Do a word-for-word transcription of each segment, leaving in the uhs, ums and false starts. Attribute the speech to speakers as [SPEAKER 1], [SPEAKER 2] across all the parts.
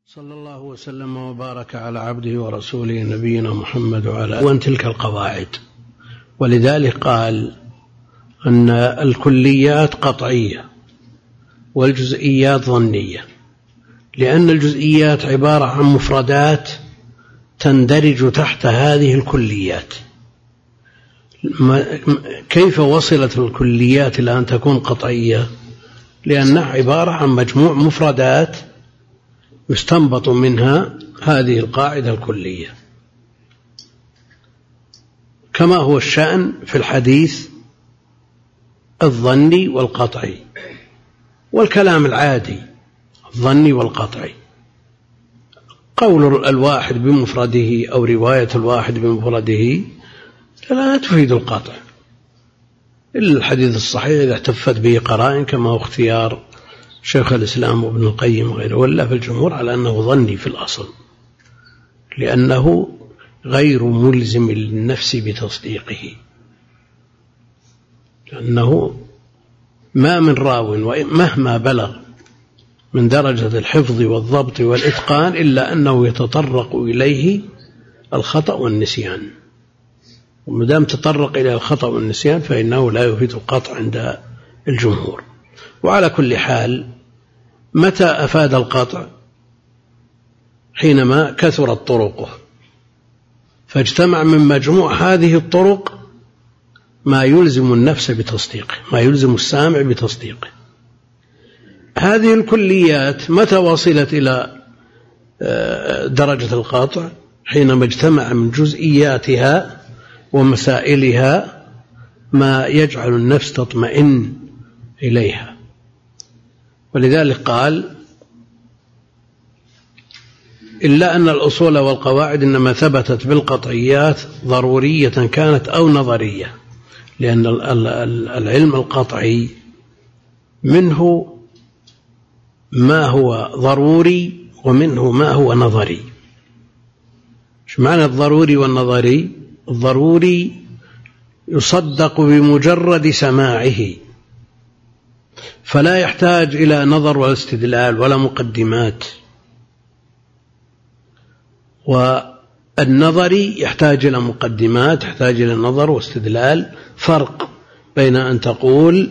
[SPEAKER 1] صلى الله وسلم وبارك على عبده ورسوله نبينا محمد وعلى آله. وأن تلك القواعد، ولذلك قال أن الكليات قطعية والجزئيات ظنية، لأن الجزئيات عبارة عن مفردات تندرج تحت هذه الكليات. كيف وصلت الكليات إلى أن تكون قطعية؟ لأنها عبارة عن مجموع مفردات يستنبط منها هذه القاعدة الكلية، كما هو الشأن في الحديث الظني والقطعي والكلام العادي الظني والقطعي. قول الواحد بمفرده أو رواية الواحد بمفرده لا تفيد القطع، إلا الحديث الصحيح إذا احتفت به قرائن، كما هو اختيار شيخ الإسلام وابن القيم وغيره، ولا في الجمهور على أنه ظني في الأصل، لأنه غير ملزم للنفس بتصديقه، لأنه ما من راو مهما بلغ من درجة الحفظ والضبط والإتقان إلا أنه يتطرق إليه الخطأ والنسيان، ومدام تطرق إلى الخطأ والنسيان فإنه لا يفيد القطع عند الجمهور. وعلى كل حال، متى أفاد القطع؟ حينما كثرت طرقه، فاجتمع من مجموع هذه الطرق ما يلزم النفس بتصديقه، ما يلزم السامع بتصديقه. هذه الكليات متى وصلت إلى درجة القطع؟ حينما اجتمع من جزئياتها ومسائلها ما يجعل النفس تطمئن إليها. ولذلك قال: إلا أن الأصول والقواعد إنما ثبتت بالقطعيات ضرورية كانت أو نظرية، لأن العلم القطعي منه ما هو ضروري ومنه ما هو نظري. إيش معنى الضروري والنظري؟ الضروري يصدق بمجرد سماعه، فلا يحتاج إلى نظر ولا استدلال ولا مقدمات، والنظري يحتاج إلى مقدمات، يحتاج إلى نظر واستدلال. فرق بين أن تقول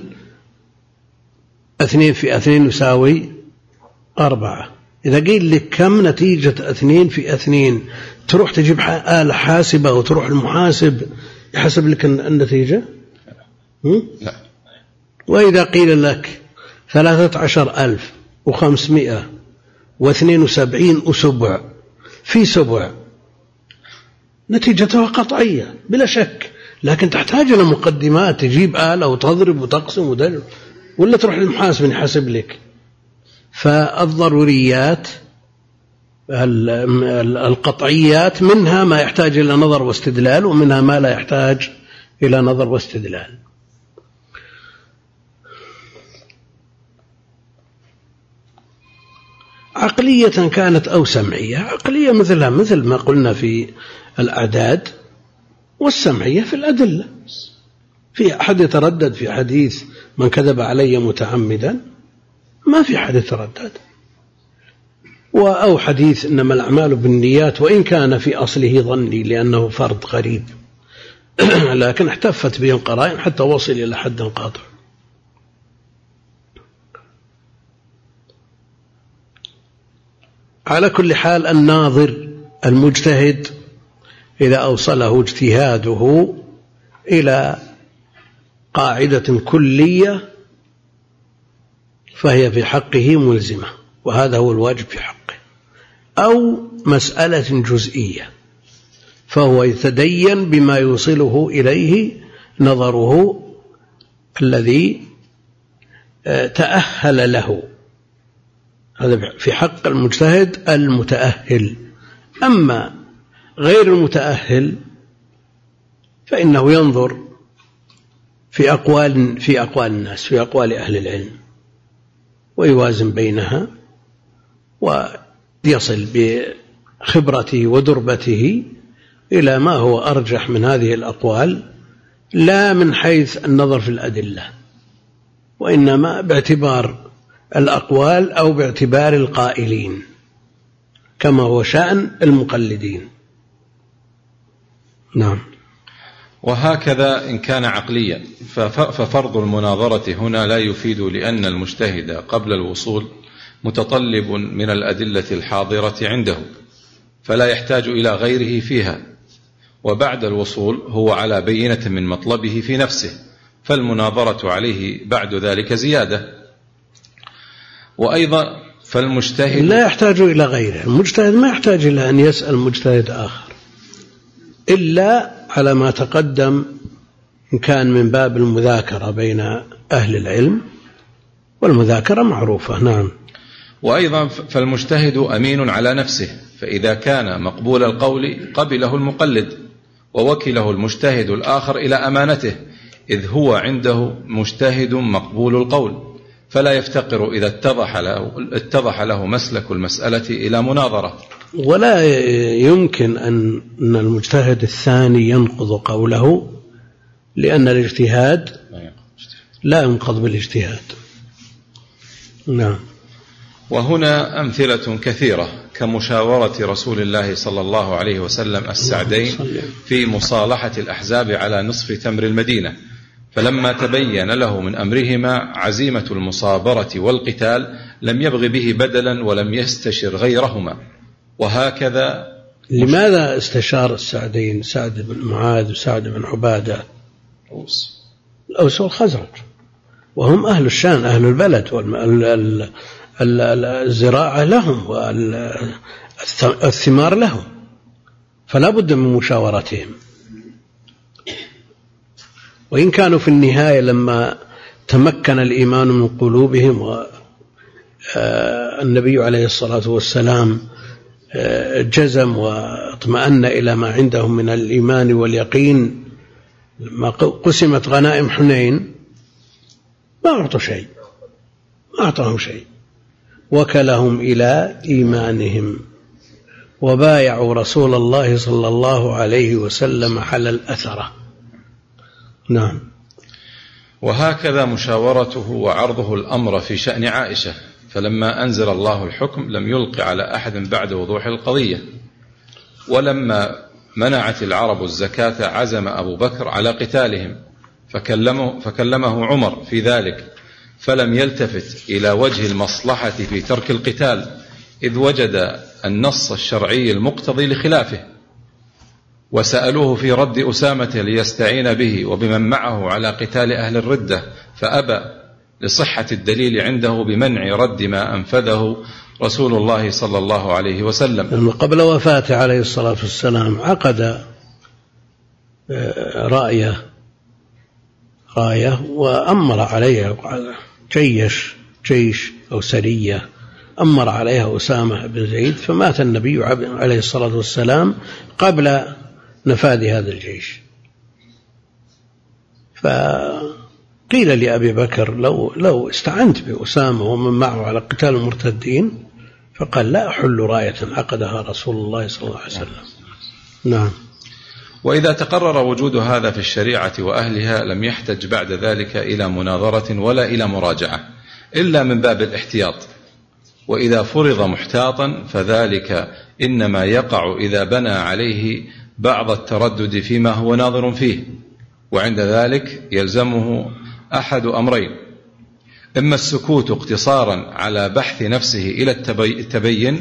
[SPEAKER 1] اثنين في اثنين يساوي أربعة، إذا قيل لك كم نتيجة اثنين في اثنين تروح تجيب آلة حاسبة وتروح المحاسب يحسب لك النتيجة؟ لا. وإذا قيل لك ثلاثة عشر ألف وخمسمائة واثنين وسبعين أسبوع في سبع، نتيجتها قطعية بلا شك، لكن تحتاج إلى مقدمات، تجيب آلة وتضرب وتقسم ودل، ولا تروح للمحاسب يحسب لك. فالضروريات القطعيات منها ما يحتاج إلى نظر واستدلال، ومنها ما لا يحتاج إلى نظر واستدلال. عقلية كانت أو سمعية. عقلية مثلها مثل ما قلنا في الأعداد، والسمعية في الأدلة. في أحد يتردد في حديث من كذب علي متعمدا؟ ما في أحد يتردد. أو حديث إنما الأعمال بالنيات، وإن كان في أصله ظني لأنه فرد غريب لكن احتفت به القرائن حتى وصل إلى حد قاطع. على كل حال، الناظر المجتهد إذا أوصله اجتهاده إلى قاعدة كلية فهي في حقه ملزمة، وهذا هو الواجب في حقه، أو مسألة جزئية فهو يتدين بما يوصله إليه نظره الذي تأهل له. هذا في حق المجتهد المتأهل. أما غير المتأهل فإنه ينظر في أقوال في أقوال الناس، في أقوال أهل العلم، ويوازن بينها، ويصل بخبرته ودربته إلى ما هو أرجح من هذه الأقوال، لا من حيث النظر في الأدلة، وإنما باعتبار الأقوال أو باعتبار القائلين. كما هو شأن المقلدين. نعم.
[SPEAKER 2] وهكذا إن كان عقليا ففرض المناظرة هنا لا يفيد، لأن المجتهد قبل الوصول متطلب من الأدلة الحاضرة عنده فلا يحتاج إلى غيره فيها، وبعد الوصول هو على بينة من مطلبه في نفسه، فالمناظرة عليه بعد ذلك زيادة. وأيضا فالمجتهد
[SPEAKER 1] لا يحتاج إلى غيره، المجتهد ما يحتاج إلى أن يسأل مجتهد آخر إلا على ما تقدم إن كان من باب المذاكرة بين أهل العلم، والمذاكرة معروفة. نعم.
[SPEAKER 2] وأيضا فالمجتهد أمين على نفسه، فإذا كان مقبول القول قبله المقلد ووكله المجتهد الآخر إلى أمانته، إذ هو عنده مجتهد مقبول القول، فلا يفتقر إذا اتضح له, اتضح له مسلك المسألة إلى مناظرة.
[SPEAKER 1] ولا يمكن أن المجتهد الثاني ينقض قوله، لأن الاجتهاد لا ينقض بالاجتهاد. نعم.
[SPEAKER 2] وهنا أمثلة كثيرة كمشاورة رسول الله صلى الله عليه وسلم السعدين في مصالحة الأحزاب على نصف تمر المدينة، فلما تبين له من أمرهما عزيمة المصابرة والقتال لم يبغ به بدلا ولم يستشر غيرهما. وهكذا
[SPEAKER 1] لماذا استشار السعدين، سعد بن معاذ وسعد بن عبادة؟ الأوس والخزرج، وهم أهل الشان أهل البلد، والزراعة لهم والثمار لهم، فلا بد من مشاورتهم. وإن كانوا في النهاية لما تمكن الإيمان من قلوبهم والنبي عليه الصلاة والسلام جزم واطمأن إلى ما عندهم من الإيمان واليقين، لما قسمت غنائم حنين ما أعطوا شيء، ما أعطاهم شيء، وكلهم إلى إيمانهم وبايعوا رسول الله صلى الله عليه وسلم على الأثرة. نعم.
[SPEAKER 2] وهكذا مشاورته وعرضه الأمر في شأن عائشة، فلما أنزل الله الحكم لم يلق على أحد بعد وضوح القضية. ولما منعت العرب الزكاة عزم أبو بكر على قتالهم، فكلمه, فكلمه عمر في ذلك، فلم يلتفت إلى وجه المصلحة في ترك القتال، إذ وجد النص الشرعي المقتضي لخلافه. وسألوه في رد أسامة ليستعين به وبمن معه على قتال أهل الردة، فأبى لصحة الدليل عنده بمنع رد ما أنفذه رسول الله صلى الله عليه وسلم.
[SPEAKER 1] قبل وفاته عليه الصلاة والسلام عقد رأيه راية وأمر عليها جيش جيش أو سرية، أمر عليها أسامة بن زيد، فمات النبي عليه الصلاة والسلام قبل نفاذ هذا الجيش. فقيل لأبي بكر لو, لو استعنت بأسامة ومن معه على قتال المرتدين، فقال لا أحل راية عقدها رسول الله صلى الله عليه وسلم. نعم.
[SPEAKER 2] وإذا تقرر وجود هذا في الشريعة وأهلها لم يحتج بعد ذلك إلى مناظرة ولا إلى مراجعة إلا من باب الاحتياط. وإذا فرض محتاطا فذلك إنما يقع إذا بنى عليه بعض التردد فيما هو ناظر فيه، وعند ذلك يلزمه أحد أمرين: إما السكوت اقتصارا على بحث نفسه إلى التبين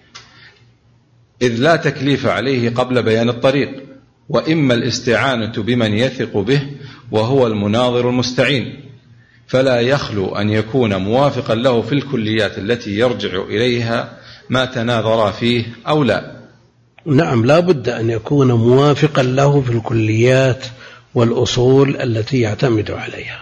[SPEAKER 2] إذ لا تكليف عليه قبل بيان الطريق، وإما الاستعانة بمن يثق به وهو المناظر المستعين، فلا يخلو أن يكون موافقا له في الكليات التي يرجع إليها ما تناظر فيه أو لا.
[SPEAKER 1] نعم، لا بد أن يكون موافقا له في الكليات والأصول التي يعتمد عليها.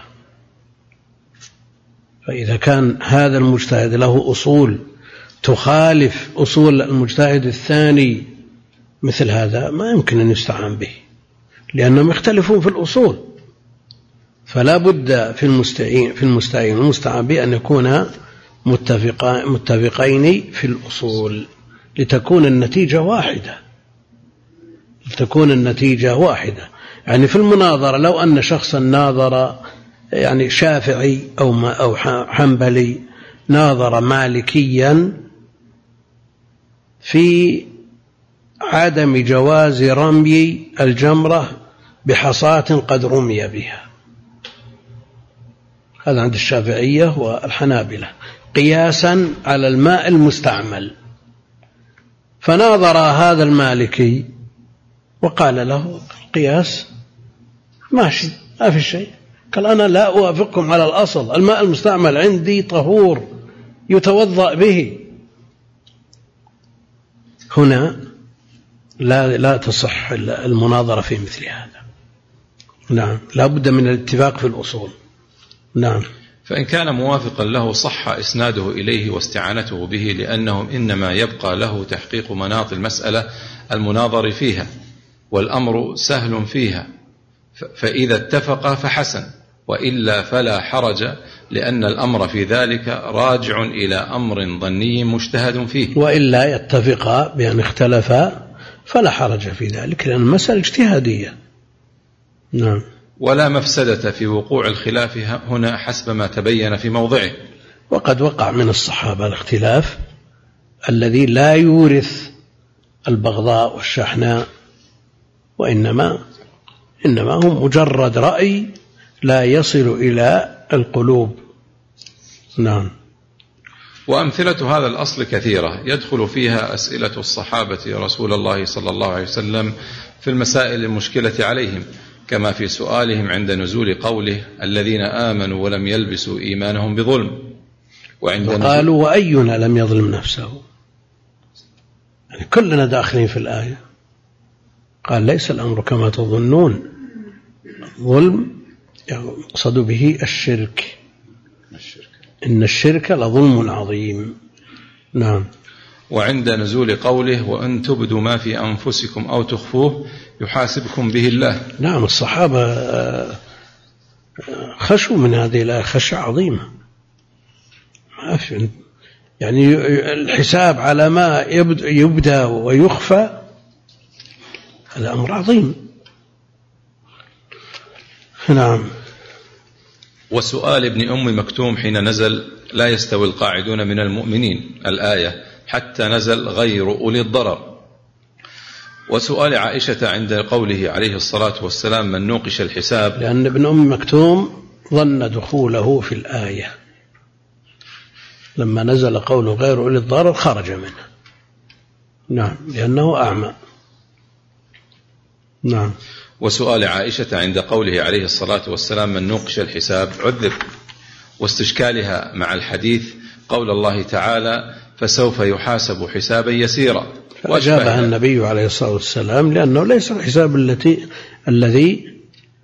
[SPEAKER 1] فإذا كان هذا المجتهد له أصول تخالف أصول المجتهد الثاني مثل هذا ما يمكن أن يستعان به، لأنهم يختلفون في الأصول. فلا بد في المستعين في المستعين والمستعان به أن يكون متفقين في الأصول لتكون النتيجة واحدة لتكون النتيجة واحدة. يعني في المناظرة لو أن شخصا ناظر يعني شافعي أو أو حنبلي ناظر مالكيا في عدم جواز رمي الجمرة بحصاة قد رمي بها. هذا عند الشافعية والحنابلة قياسا على الماء المستعمل. فناظر هذا المالكي وقال له قياس ماشي ما في شيء. قال أنا لا أوافقكم على الأصل، الماء المستعمل عندي طهور يتوضأ به. هنا لا لا تصح المناظرة في مثل هذا. نعم لا بد من الاتفاق في الأصول. نعم.
[SPEAKER 2] فإن كان موافقا له صح إسناده إليه واستعانته به، لأنه إنما يبقى له تحقيق مناط المسألة المناظر فيها، والأمر سهل فيها، فإذا اتفق فحسن، وإلا فلا حرج، لأن الأمر في ذلك راجع إلى أمر ظني مجتهد فيه.
[SPEAKER 1] وإلا يتفقا بأن اختلفا فلا حرج في ذلك، لأن المسألة اجتهادية. نعم.
[SPEAKER 2] ولا مفسدة في وقوع الخلاف هنا حسب ما تبين في موضعه.
[SPEAKER 1] وقد وقع من الصحابة الاختلاف الذي لا يورث البغضاء والشحناء، وإنما إنما هم مجرد رأي لا يصل إلى القلوب. نعم.
[SPEAKER 2] وأمثلة هذا الأصل كثيرة يدخل فيها أسئلة الصحابة رسول الله صلى الله عليه وسلم في المسائل المشكلة عليهم، كما في سؤالهم عند نزول قوله الذين آمنوا ولم يلبسوا إيمانهم بظلم، وعند
[SPEAKER 1] وقالوا وأينا لم يظلم نفسه، يعني كلنا داخلين في الآية. قال ليس الأمر كما تظنون، ظلم يقصد به الشرك، إن الشرك لظلم عظيم. نعم.
[SPEAKER 2] وعند نزول قوله وأن تبدوا ما في أنفسكم أو تخفوه يحاسبكم به الله.
[SPEAKER 1] نعم الصحابة خشوا من هذه الآية خشية عظيمة، ما في يعني الحساب على ما يبدأ ويخفى، هذا أمر عظيم. نعم.
[SPEAKER 2] وسؤال ابن أم مكتوم حين نزل لا يستوي القاعدون من المؤمنين الآية حتى نزل غير أولي الضرر. وسؤال عائشة عند قوله عليه الصلاة والسلام من نوقش الحساب،
[SPEAKER 1] لأن ابن أم مكتوم ظن دخوله في الآية، لما نزل قوله غير أولي الضرر خرج منه. نعم لأنه أعمى. نعم.
[SPEAKER 2] وسؤال عائشة عند قوله عليه الصلاة والسلام من نوقش الحساب عذب، واستشكالها مع الحديث قول الله تعالى فسوف يحاسب حسابا يسيرا،
[SPEAKER 1] وأجابها النبي عليه الصلاة والسلام لأنه ليس الحساب التي الذي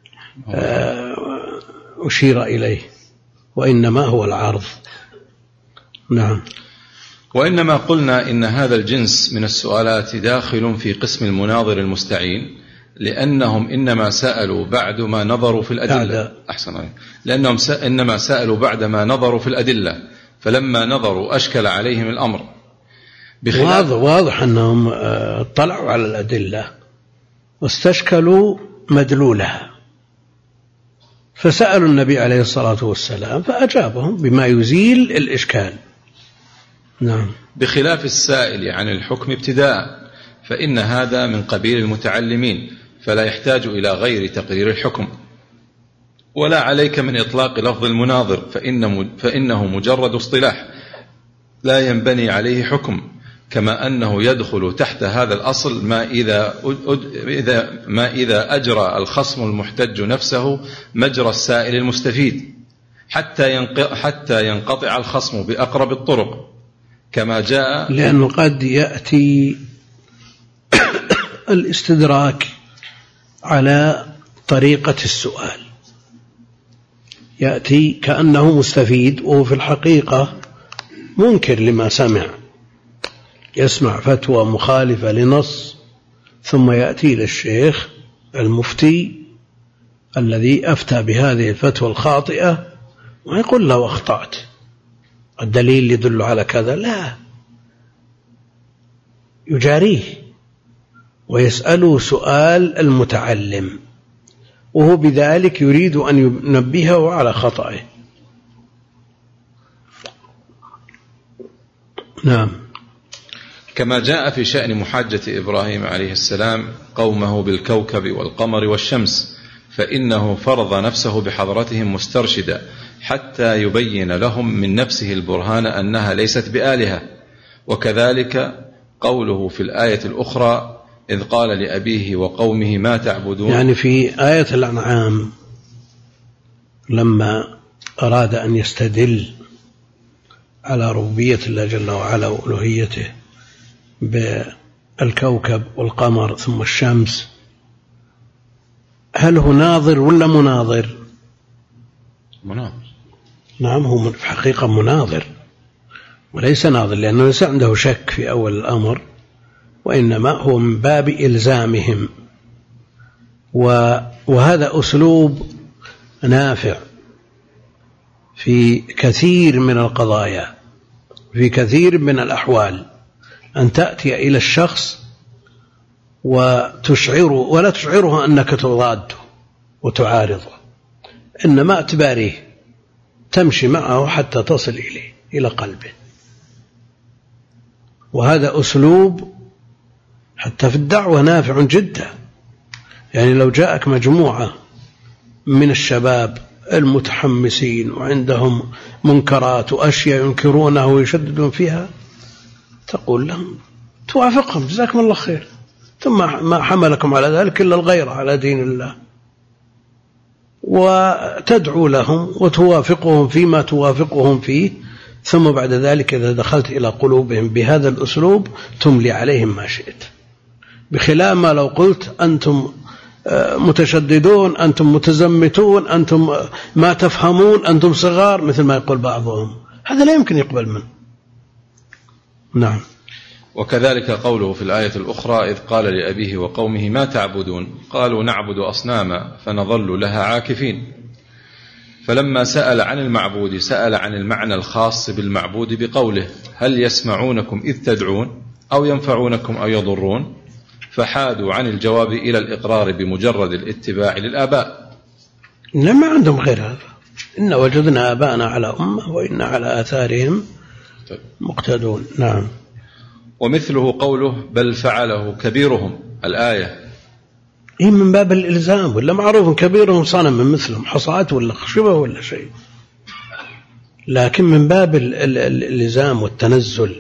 [SPEAKER 1] أشير إليه، وإنما هو العرض. نعم.
[SPEAKER 2] وإنما قلنا إن هذا الجنس من السؤالات داخل في قسم المناظر المستعين، لأنهم إنما سألوا بعد ما نظروا في الأدلة. أحسن عليك. لأنهم إنما سألوا بعد ما نظروا في الأدلة، فلما نظروا أشكل عليهم الأمر.
[SPEAKER 1] واضح, واضح أنهم اطلعوا على الأدلة واستشكلوا مدلولها، فسألوا النبي عليه الصلاة والسلام فأجابهم بما يزيل الإشكال. نعم.
[SPEAKER 2] بخلاف السائل عن الحكم ابتداء، فإن هذا من قبيل المتعلمين، فلا يحتاج إلى غير تقرير الحكم. ولا عليك من إطلاق لفظ المناظر، فإن فإنه مجرد اصطلاح لا ينبني عليه حكم، كما أنه يدخل تحت هذا الأصل ما إذا, إذا, ما إذا أجرى الخصم المحتج نفسه مجرى السائل المستفيد حتى حتى ينقطع الخصم بأقرب الطرق، كما جاء.
[SPEAKER 1] لأنه قد يأتي الاستدراك على طريقة السؤال، يأتي كأنه مستفيد وهو في الحقيقة منكر لما سمع، يسمع فتوى مخالفة لنص ثم يأتي للشيخ المفتي الذي أفتى بهذه الفتوى الخاطئة ويقول له أخطأت، الدليل يدل على كذا، لا، يجاريه ويسأله سؤال المتعلم، وهو بذلك يريد أن ينبهه على خطأه. نعم.
[SPEAKER 2] كما جاء في شأن محاجة إبراهيم عليه السلام قومه بالكوكب والقمر والشمس، فإنه فرض نفسه بحضرتهم مسترشدا حتى يبين لهم من نفسه البرهان أنها ليست بآلهة. وكذلك قوله في الآية الأخرى إذ قال لأبيه وقومه ما تعبدون، يعني
[SPEAKER 1] في آية الأنعام لما أراد أن يستدل على ربوبية الله جل وعلا وألوهيته بالكوكب والقمر ثم الشمس، هل هو ناظر ولا مناظر؟
[SPEAKER 2] مناظر.
[SPEAKER 1] نعم، هو في حقيقة مناظر وليس ناظر، لأنه ليس عنده شك في أول الأمر، وإنما هو من باب إلزامهم. وهذا أسلوب نافع في كثير من القضايا، في كثير من الأحوال، أن تأتي إلى الشخص وتشعره ولا تشعره أنك تضاده وتعارضه، إنما اعتباريه تمشي معه حتى تصل إليه إلى قلبه. وهذا أسلوب حتى في الدعوة نافع جدا. يعني لو جاءك مجموعة من الشباب المتحمسين وعندهم منكرات وأشياء ينكرونها ويشددون فيها، تقول لهم توافقهم جزاكم الله خير، ثم ما حملكم على ذلك إلا الغيرة على دين الله، وتدعو لهم وتوافقهم فيما توافقهم فيه، ثم بعد ذلك إذا دخلت إلى قلوبهم بهذا الأسلوب تملي عليهم ما شئت، بخلاف ما لو قلت أنتم متشددون، أنتم متزمتون، أنتم ما تفهمون، أنتم صغار، مثل ما يقول بعضهم، هذا لا يمكن يقبل منه. نعم.
[SPEAKER 2] وكذلك قوله في الآية الأخرى إذ قال لأبيه وقومه ما تعبدون، قالوا نعبد أصناما فنظل لها عاكفين. فلما سأل عن المعبود سأل عن المعنى الخاص بالمعبود بقوله هل يسمعونكم إذ تدعون أو ينفعونكم أو يضرون، فحادوا عن الجواب إلى الإقرار بمجرد الاتباع للآباء.
[SPEAKER 1] ما عندهم غير هذا، إن وجدنا آباءنا على أمة وإن على آثارهم مقتدون. نعم.
[SPEAKER 2] ومثله قوله بل فعله كبيرهم، الآية
[SPEAKER 1] إيه من باب الإلزام، ولا معروف كبيرهم صنم من مثلهم، حصاة ولا خشبة ولا شيء، لكن من باب الإلزام والتنزل.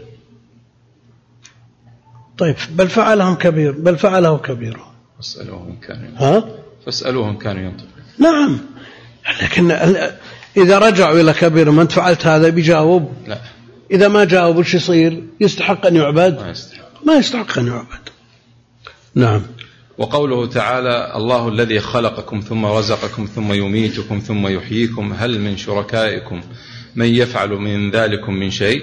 [SPEAKER 1] طيب بل فعلهم كبير، بل فعله كبيرهم،
[SPEAKER 2] فاسألوهم كانوا
[SPEAKER 1] ها
[SPEAKER 2] فاسألوهم كانوا ينطقون.
[SPEAKER 1] نعم، لكن إذا رجعوا إلى كبير من فعلت هذا بيجاوب،
[SPEAKER 2] لا.
[SPEAKER 1] إذا ما جاوب وش يصير؟ يستحق أن يعبد؟
[SPEAKER 2] ما يستحق,
[SPEAKER 1] ما يستحق أن يعبد. نعم.
[SPEAKER 2] وقوله تعالى الله الذي خلقكم ثم رزقكم ثم يميتكم ثم يحييكم هل من شركائكم من يفعل من ذلكم من شيء.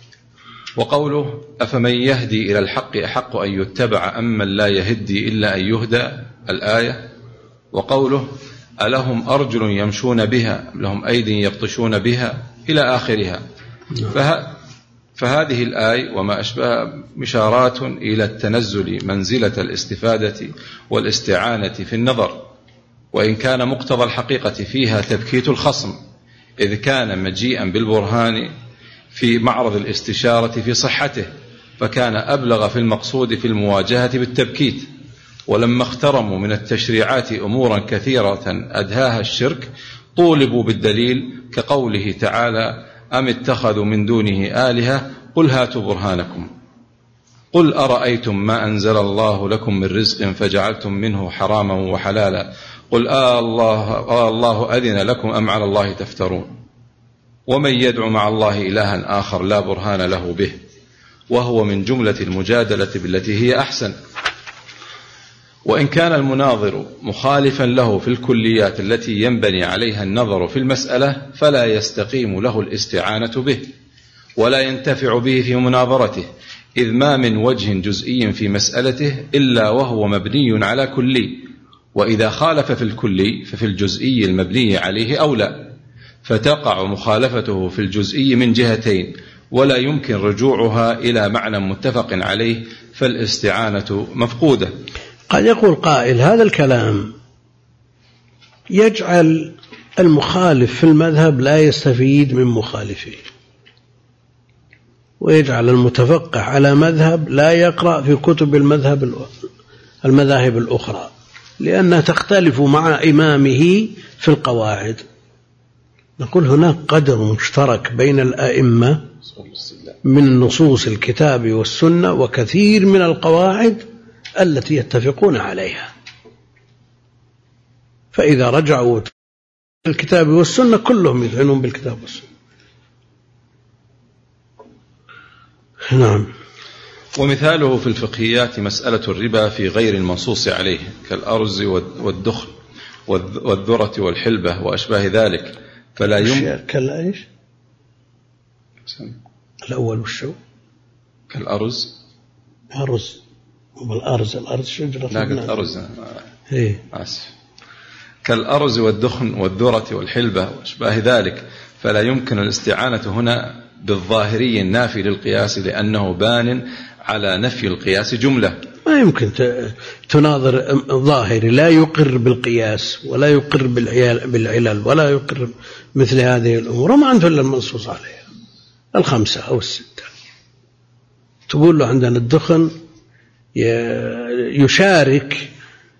[SPEAKER 2] وقوله أفمن يهدي إلى الحق أحق أن يتبع أم من لا يهدي إلا أن يهدى، الآية. وقوله ألهم أرجل يمشون بها لهم أيدي يبطشون بها إلى آخرها. فه... فهذه الآية وما أشبه مشارات إلى التنزل منزلة الاستفادة والاستعانة في النظر، وإن كان مقتضى الحقيقة فيها تبكيت الخصم، إذ كان مجيئا بالبرهان في معرض الاستشارة في صحته، فكان أبلغ في المقصود في المواجهة بالتبكيت. ولما اخترموا من التشريعات أمورا كثيرة أدهاها الشرك طولبوا بالدليل، كقوله تعالى أم اتخذوا من دونه آلهة قل هاتوا برهانكم قل أرأيتم ما أنزل الله لكم من رزق فجعلتم منه حراما وحلالا قل آه الله, آه الله أذن لكم أم على الله تفترون. ومن يدعو مع الله إلها آخر لا برهان له به، وهو من جملة المجادلة بالتي هي أحسن. وإن كان المناظر مخالفا له في الكليات التي ينبني عليها النظر في المسألة فلا يستقيم له الاستعانة به ولا ينتفع به في مناظرته، إذ ما من وجه جزئي في مسألته إلا وهو مبني على كلي، وإذا خالف في الكلي ففي الجزئي المبني عليه أولى، فتقع مخالفته في الجزئي من جهتين ولا يمكن رجوعها إلى معنى متفق عليه، فالاستعانة مفقودة.
[SPEAKER 1] قد يقول قائل هذا الكلام يجعل المخالف في المذهب لا يستفيد من مخالفه، ويجعل المتفقه على مذهب لا يقرأ في كتب المذهب المذاهب الأخرى، لأنها تختلف مع إمامه في القواعد. نقول هناك قدر مشترك بين الأئمة من نصوص الكتاب والسنة وكثير من القواعد التي يتفقون عليها، فإذا رجعوا الكتاب والسنة كلهم يذعنون بالكتاب والسنة. نعم.
[SPEAKER 2] ومثاله في الفقهيات مسألة الربا في غير المنصوص عليه كالأرز والدخن والذرة والحلبة وأشباه ذلك، فلا يمكن.
[SPEAKER 1] كلا إيش؟ الأول والشو
[SPEAKER 2] كالأرز.
[SPEAKER 1] أرز والأرز الأرز شجرة.
[SPEAKER 2] لا قلت أرز.
[SPEAKER 1] إيه.
[SPEAKER 2] آسف. كالأرز والدخن والذرة والحلبة وأشباه ذلك، فلا يمكن الاستعانة هنا بالظاهري النافي للقياس، لأنه بان على نفي القياس جملة.
[SPEAKER 1] ما يمكن تناظر ظاهري لا يقر بالقياس ولا يقر بالعلل ولا يقر مثل هذه الأمور، وما عنده إلا المنصوص عليها الخمسة أو الستة. تقول له عندنا الدخن يشارك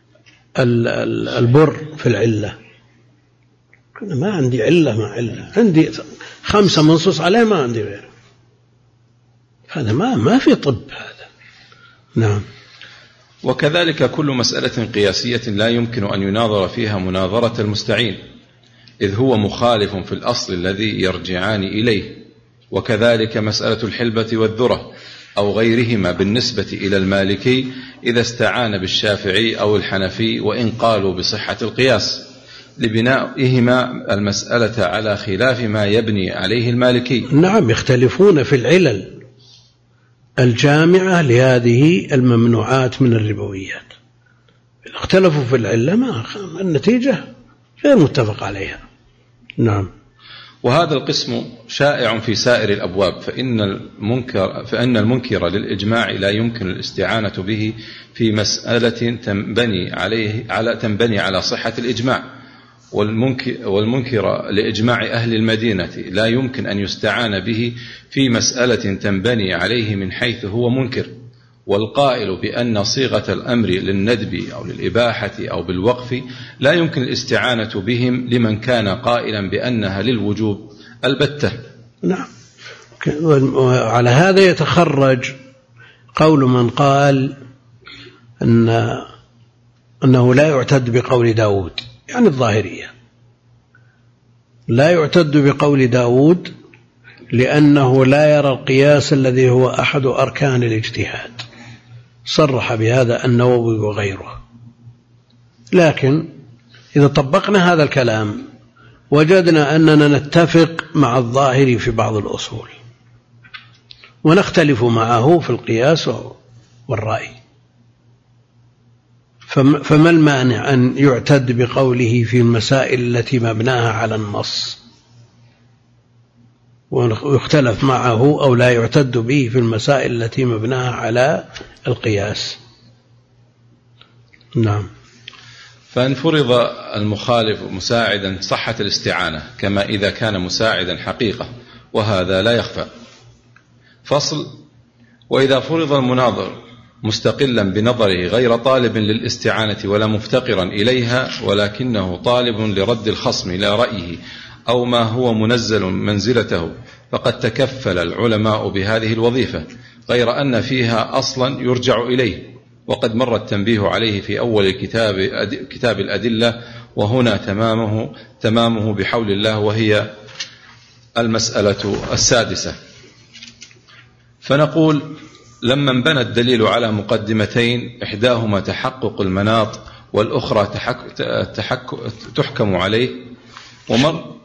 [SPEAKER 1] البر في العلة، ما عندي علة ما علة، عندي خمسة منصوص عليه ما عندي غيره. هذا ما ما في طب هذا. نعم.
[SPEAKER 2] وكذلك كل مسألة قياسية لا يمكن أن يناظر فيها مناظرة المستعين، إذ هو مخالف في الأصل الذي يرجعان إليه. وكذلك مسألة الحلبة والذرة أو غيرهما بالنسبة إلى المالكي إذا استعان بالشافعي أو الحنفي، وإن قالوا بصحة القياس، لبنائهما المسألة على خلاف ما يبني عليه المالكي.
[SPEAKER 1] نعم، يختلفون في العلل الجامعة لهذه الممنوعات من الربويات. اختلفوا في العلة، ما النتيجة غير متفق عليها. نعم.
[SPEAKER 2] وهذا القسم شائع في سائر الأبواب، فإن المنكر, فإن المنكر للإجماع لا يمكن الاستعانة به في مسألة تنبني, عليه على تنبني على صحة الإجماع، والمنكر, والمنكر لإجماع أهل المدينة لا يمكن أن يستعان به في مسألة تنبني عليه من حيث هو منكر. والقائل بأن صيغة الأمر للندب أو للإباحة أو بالوقف لا يمكن الاستعانة بهم لمن كان قائلا بأنها للوجوب البتة.
[SPEAKER 1] نعم. وعلى هذا يتخرج قول من قال أن أنه لا يعتد بقول داود، يعني الظاهرية لا يعتد بقول داود لأنه لا يرى القياس الذي هو أحد أركان الاجتهاد. صرح بهذا النووي وغيره. لكن إذا طبقنا هذا الكلام وجدنا أننا نتفق مع الظاهر في بعض الأصول ونختلف معه في القياس والرأي، فما المانع أن يعتد بقوله في المسائل التي مبناها على النص، ويختلف معه أو لا يعتد به في المسائل التي مبناها على القياس؟ نعم.
[SPEAKER 2] فإن فرض المخالف مساعدا صحت الاستعانة، كما إذا كان مساعدا حقيقة، وهذا لا يخفى. فصل. وإذا فرض المناظر مستقلا بنظره غير طالب للاستعانة ولا مفتقرا إليها، ولكنه طالب لرد الخصم إلى رأيه أو ما هو منزل منزلته، فقد تكفل العلماء بهذه الوظيفة، غير أن فيها أصلا يرجع إليه، وقد مر التنبيه عليه في أول الكتاب كتاب الأدلة، وهنا تمامه تمامه بحول الله، وهي المسألة السادسة. فنقول لما انبنى الدليل على مقدمتين، إحداهما تحقق المناط والأخرى تحك تحك تحكم عليه، ومر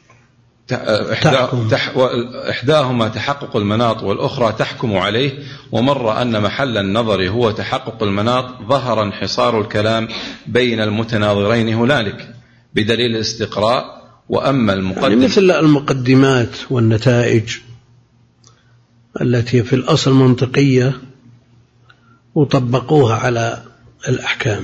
[SPEAKER 2] إحداهما تحقق المناط والأخرى تحكم عليه، ومر أن محل النظر هو تحقق المناط، ظهر انحصار الكلام بين المتناظرين هنالك بدليل الاستقراء. وأما المقدم
[SPEAKER 1] يعني مثل المقدمات والنتائج التي في الأصل منطقية وطبقوها على الأحكام،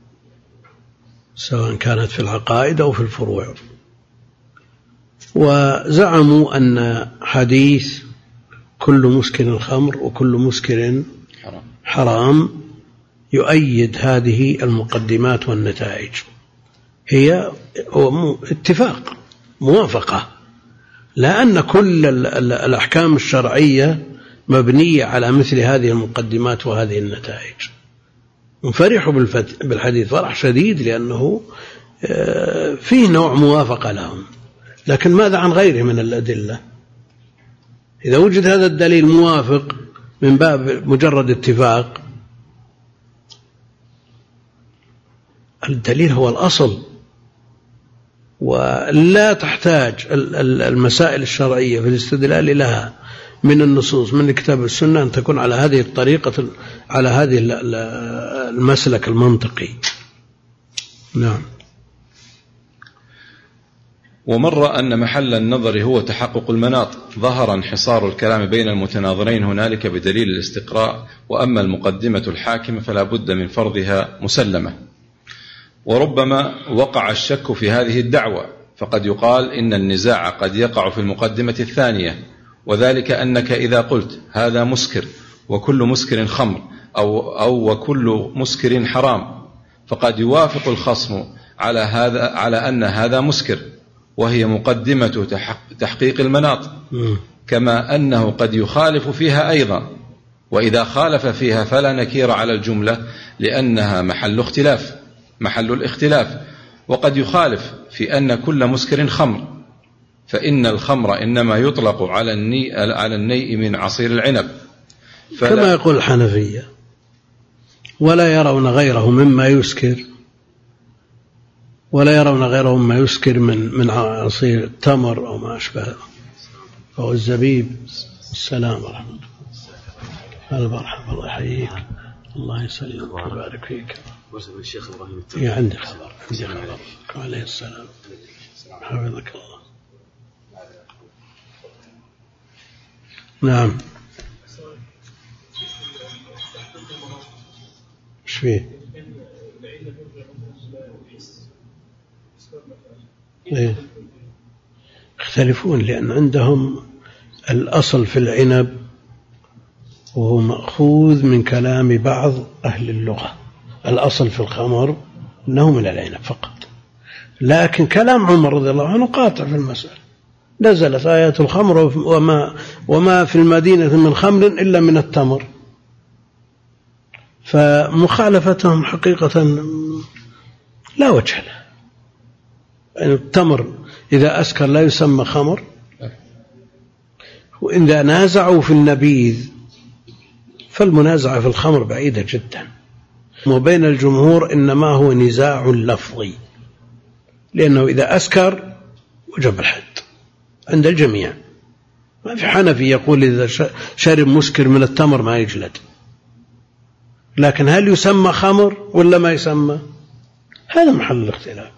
[SPEAKER 1] سواء كانت في العقائد أو في الفروع، وزعموا أن حديث كل مسكر خمر وكل مسكر حرام يؤيد هذه المقدمات والنتائج. هي اتفاق موافقة، لا أن كل الأحكام الشرعية مبنية على مثل هذه المقدمات وهذه النتائج. فرحوا بالحديث فرح شديد لأنه فيه نوع موافقة لهم، لكن ماذا عن غيره من الأدلة؟ إذا وجد هذا الدليل موافق من باب مجرد اتفاق، الدليل هو الأصل، ولا تحتاج المسائل الشرعية في الاستدلال لها من النصوص من الكتاب والسنة أن تكون على هذه الطريقة، على هذه المسلك المنطقي. نعم.
[SPEAKER 2] ومر أن محل النظر هو تحقق المناط، ظهر انحصار الكلام بين المتناظرين هنالك بدليل الاستقراء، وأما المقدمة الحاكمة فلا بد من فرضها مسلمة. وربما وقع الشك في هذه الدعوة، فقد يقال إن النزاع قد يقع في المقدمة الثانية، وذلك أنك إذا قلت هذا مسكر وكل مسكر خمر أو, أو وكل مسكر حرام، فقد يوافق الخصم على, هذا على أن هذا مسكر، وهي مقدمة تحقيق المناط، كما أنه قد يخالف فيها أيضا، وإذا خالف فيها فلا نكير على الجملة لأنها محل اختلاف محل الاختلاف. وقد يخالف في أن كل مسكر خمر، فإن الخمر إنما يطلق على النيء, على النيء من عصير العنب،
[SPEAKER 1] كما يقول الحنفية، ولا يرون غيره مما يسكر ولا يرون غيره مما يسكر من من عصير التمر أو ما أشبهه أو الزبيب. السلام ورحمة الله. مرحبا، الله يحييك، الله يسلمك ويبارك فيك.
[SPEAKER 3] الشيخ إبراهيم
[SPEAKER 1] يا عندي خبر عندي خبر عليه السلام، حفظك الله. نعم. ايش فيه؟ إيه؟ يختلفون، لأن عندهم الأصل في العنب وهو مأخوذ من كلام بعض أهل اللغة. الأصل في الخمر أنه من العنب فقط، لكن كلام عمر رضي الله عنه قاطع في المسألة. نزلت آيات الخمر وما, وما في المدينة من خمر إلا من التمر، فمخالفتهم حقيقة لا وجه له. يعني التمر إذا أسكر لا يسمى خمر، وإذا نازعوا في النبيذ فالمنازعة في الخمر بعيدة جدا. وبين الجمهور إنما هو نزاع لفظي، لأنه إذا أسكر وجب الحد عند الجميع. ما في حنفي يقول إذا شرب مسكر من التمر ما يجلد، لكن هل يسمى خمر ولا ما يسمى؟ هذا محل الاختلاف.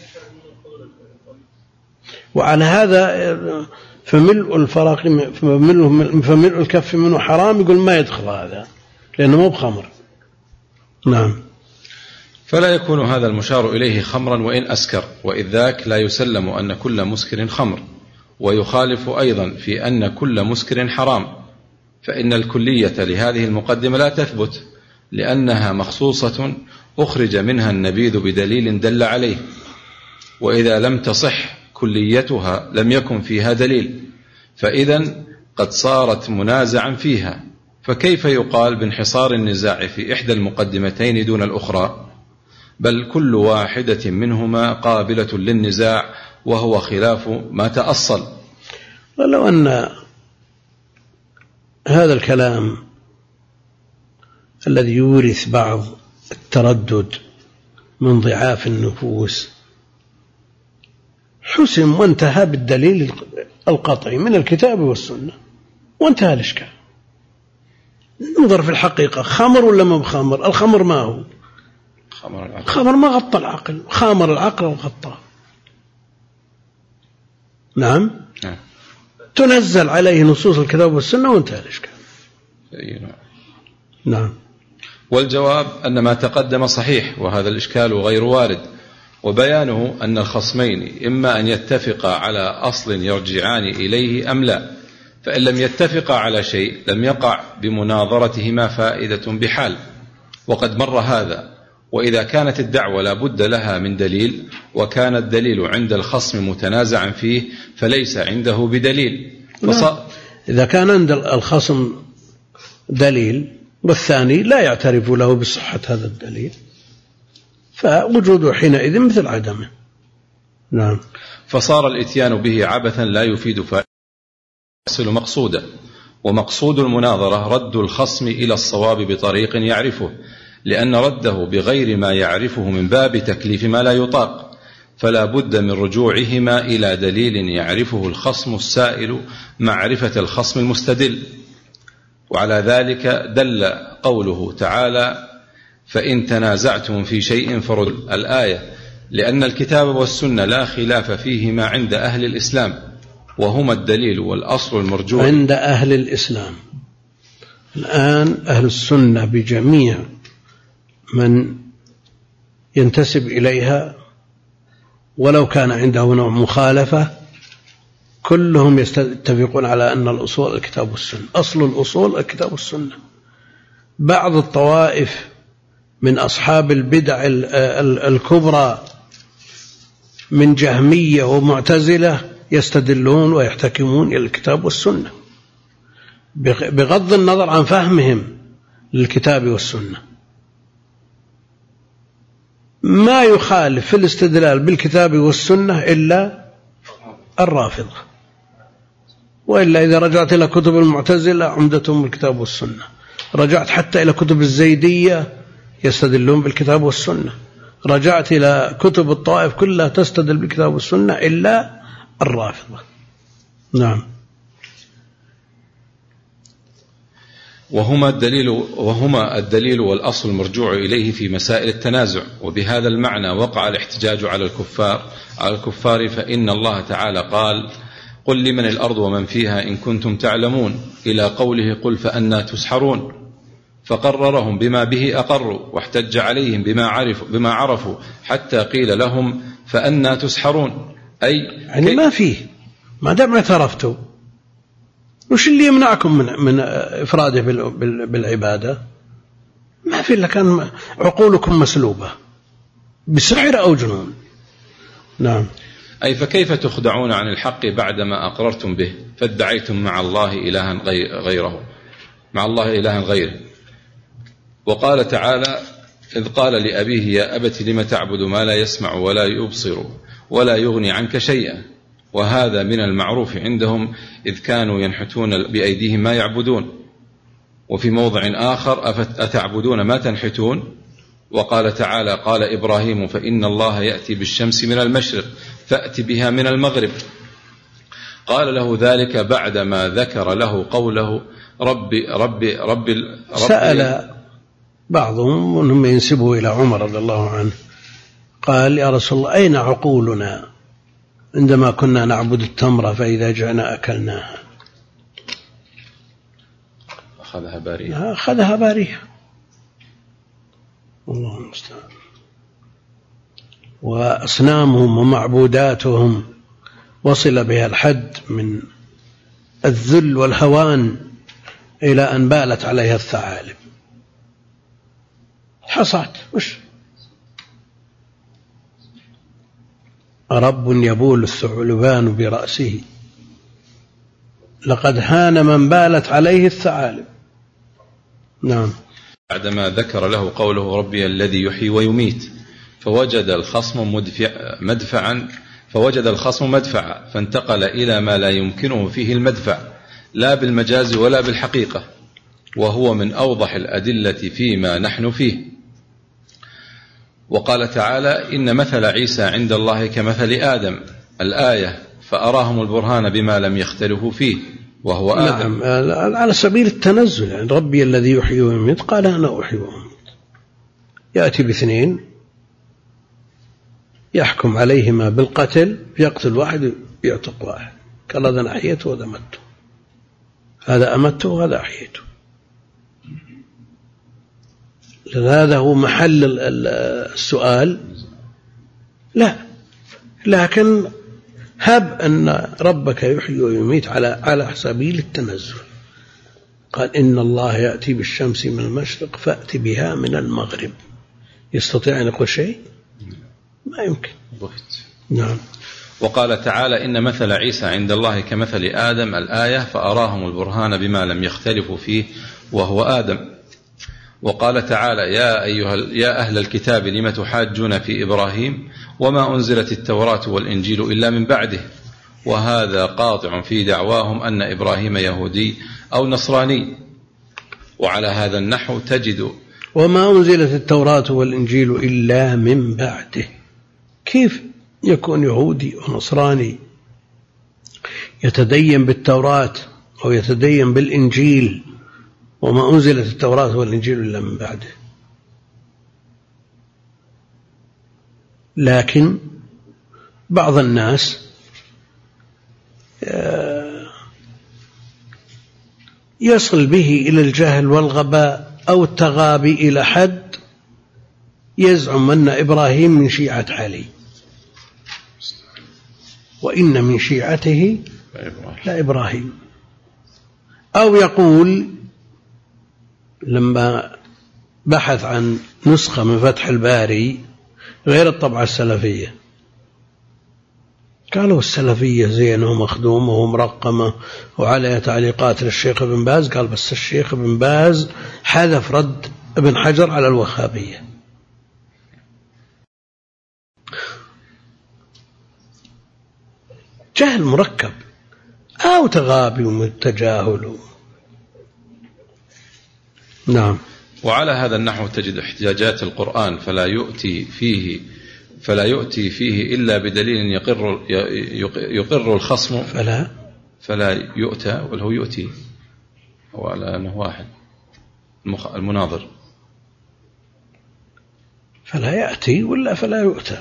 [SPEAKER 1] وعلى هذا فملء الفراق فملء الكف منه حرام، يقول ما يدخل هذا لأنه مو بخمر. نعم.
[SPEAKER 2] فلا يكون هذا المشار إليه خمرا وإن أسكر، وإذ ذاك لا يسلم أن كل مسكر خمر، ويخالف أيضا في أن كل مسكر حرام، فإن الكلية لهذه المقدمة لا تثبت، لأنها مخصوصة أخرج منها النبيذ بدليل دل عليه، وإذا لم تصح كليتها لم يكن فيها دليل، فإذا قد صارت منازعا فيها. فكيف يقال بانحصار النزاع في إحدى المقدمتين دون الأخرى؟ بل كل واحدة منهما قابلة للنزاع، وهو خلاف ما تأصل.
[SPEAKER 1] ولو أن هذا الكلام الذي يورث بعض التردد من ضعاف النفوس حسم وانتهى بالدليل القطعي من الكتاب والسنة وانتهى الإشكال. ننظر في الحقيقة، خمر ولا ما بخمر؟ الخمر ما هو؟
[SPEAKER 2] خمر العقل.
[SPEAKER 1] خمر ما غطى العقل، خامر العقل وغطاه. نعم.
[SPEAKER 2] نعم.
[SPEAKER 1] تنزل عليه نصوص الكتاب والسنة وانتهى الإشكال. نعم.
[SPEAKER 2] والجواب أن ما تقدم صحيح، وهذا الإشكال غير وارد، وبيانه أن الخصمين إما أن يتفقا على أصل يرجعان إليه أم لا، فإن لم يتفقا على شيء لم يقع بمناظرتهما فائدة بحال، وقد مر هذا. وإذا كانت الدعوة لا بد لها من دليل، وكان الدليل عند الخصم متنازعا فيه، فليس عنده بدليل.
[SPEAKER 1] فص... إذا كان عند الخصم دليل والثاني لا يعترف له بصحة هذا الدليل، فوجوده حينئذ مثل عدمه. نعم.
[SPEAKER 2] فصار الإتيان به عبثا لا يفيد فائدة يحصل مقصوده. ومقصود المناظرة رد الخصم إلى الصواب بطريق يعرفه، لأن رده بغير ما يعرفه من باب تكليف ما لا يطاق، فلا بد من رجوعهما إلى دليل يعرفه الخصم السائل معرفة الخصم المستدل. وعلى ذلك دل قوله تعالى: فإن تنازعتم في شيء فردوا الآية، لأن الكتاب والسنة لا خلاف فيهما عند أهل الإسلام، وهما الدليل والأصل المرجوع
[SPEAKER 1] عند أهل الإسلام. الآن أهل السنة بجميع من ينتسب إليها ولو كان عنده نوع مخالفة كلهم يتفقون على أن الأصول الكتاب والسنة، أصل الأصول الكتاب والسنة. بعض الطوائف من أصحاب البدع الكبرى من جهمية ومعتزلة يستدلون ويحتكمون إلى الكتاب والسنة بغض النظر عن فهمهم للكتاب والسنة. ما يخالف في الاستدلال بالكتاب والسنة إلا الرافضة، وإلا إذا رجعت إلى كتب المعتزلة عمدتهم الكتاب والسنة، رجعت حتى إلى كتب الزيدية يستدلون بالكتاب والسنة، رجعت إلى كتب الطائف كلها تستدل بالكتاب والسنة إلا الرافضة. نعم.
[SPEAKER 2] وهما الدليل وهما الدليل والأصل المرجوع إليه في مسائل التنازع. وبهذا المعنى وقع الاحتجاج على الكفار على الكفار فإن الله تعالى قال: قل لمن الأرض ومن فيها إن كنتم تعلمون، إلى قوله: قل فأنى تسحرون. فقررهم بما به أقروا، واحتج عليهم بما عرفوا, بما عرفوا حتى قيل لهم فأنى تسحرون. أي
[SPEAKER 1] يعني ما فيه، ما دام اعترفتوا وش اللي يمنعكم من من إفراده بالعبادة؟ ما في إلا كان عقولكم مسلوبة بسحر أو جنون. نعم.
[SPEAKER 2] أي فكيف تخدعون عن الحق بعدما أقررتم به فادعيتم مع الله إلها غيره مع الله إلها غيره. وقال تعالى: إذ قال لأبيه يا أبت لم تعبد ما لا يسمع ولا يبصر ولا يغني عنك شيئا. وهذا من المعروف عندهم، إذ كانوا ينحتون بأيديهم ما يعبدون. وفي موضع آخر: أتعبدون ما تنحتون. وقال تعالى: قال إبراهيم فإن الله يأتي بالشمس من المشرق فأت بها من المغرب. قال له ذلك بعدما ذكر له قوله: ربي ربي ربي, ربي
[SPEAKER 1] سأل بعضهم وهم ينسبوا إلى عمر رضي الله عنه، قال: يا رسول الله أين عقولنا عندما كنا نعبد التمر فإذا جئنا أكلناها؟
[SPEAKER 2] أخذها بارية
[SPEAKER 1] أخذها بارية الله المستعان. وأصنامهم ومعبوداتهم وصل بها الحد من الذل والهوان إلى أن بالت عليها الثعالب. حصاد وش رب يبول الثعلبان برأسه، لقد هان من بالت عليه الثعالب. نعم.
[SPEAKER 2] بعدما ذكر له قوله: ربي الذي يحيي ويميت، فوجد الخصم مدفع مدفعا فوجد الخصم مدفعا فانتقل إلى ما لا يمكنه فيه المدفع، لا بالمجاز ولا بالحقيقة، وهو من أوضح الأدلة فيما نحن فيه. وقال تعالى: إن مثل عيسى عند الله كمثل آدم، الآية، فأراهم البرهان بما لم يختلفوا فيه وهو آدم.
[SPEAKER 1] نعم، على سبيل التنزل، يعني ربي الذي يحيي ويميت قال أنا أحيي وأميت. يأتي باثنين يحكم عليهما بالقتل، يقتل واحد يعتق واحد، قال هذا أحييته وهذا أمته، هذا أمته وهذا أحييته. هذا هو محل السؤال. لا، لكن هب أن ربك يحيي ويميت على على سبيل التنزل، قال إن الله يأتي بالشمس من المشرق فأتي بها من المغرب. يستطيع أن يقول شيء؟ ما يمكن. نعم.
[SPEAKER 2] وقال تعالى إن مثل عيسى عند الله كمثل آدم الآية فأراهم البرهان بما لم يختلفوا فيه وهو آدم. وقال تعالى يا أيها يا أهل الكتاب لم تحاجون في إبراهيم وما أنزلت التوراة والإنجيل إلا من بعده، وهذا قاطع في دعواهم أن إبراهيم يهودي أو نصراني. وعلى هذا النحو تجد
[SPEAKER 1] وما أنزلت التوراة والإنجيل إلا من بعده. كيف يكون يهودي ونصراني يتدين بالتوراة أو يتدين بالإنجيل وما أنزلت التوراة والإنجيل إلا من بعده؟ لكن بعض الناس يصل به إلى الجهل والغباء أو التغابي إلى حد يزعم أن إبراهيم من شيعة علي وإن من شيعته لا إبراهيم. أو يقول لما بحث عن نسخة من فتح الباري غير الطبعة السلفية قالوا السلفية زينة ومخدومة ومرقمة وعليها تعليقات للشيخ ابن باز. قال بس الشيخ ابن باز حذف رد ابن حجر على الوهابية. جهل مركب أو تغابي وتجاهل. نعم.
[SPEAKER 2] وعلى هذا النحو تجد احتجاجات القرآن فلا يؤتي فيه فلا يؤتي فيه إلا بدليل يقر يقر الخصم
[SPEAKER 1] فلا
[SPEAKER 2] فلا يؤتى ولا هو يؤتي وعلى أنه واحد المناظر
[SPEAKER 1] فلا يأتي ولا فلا يؤتى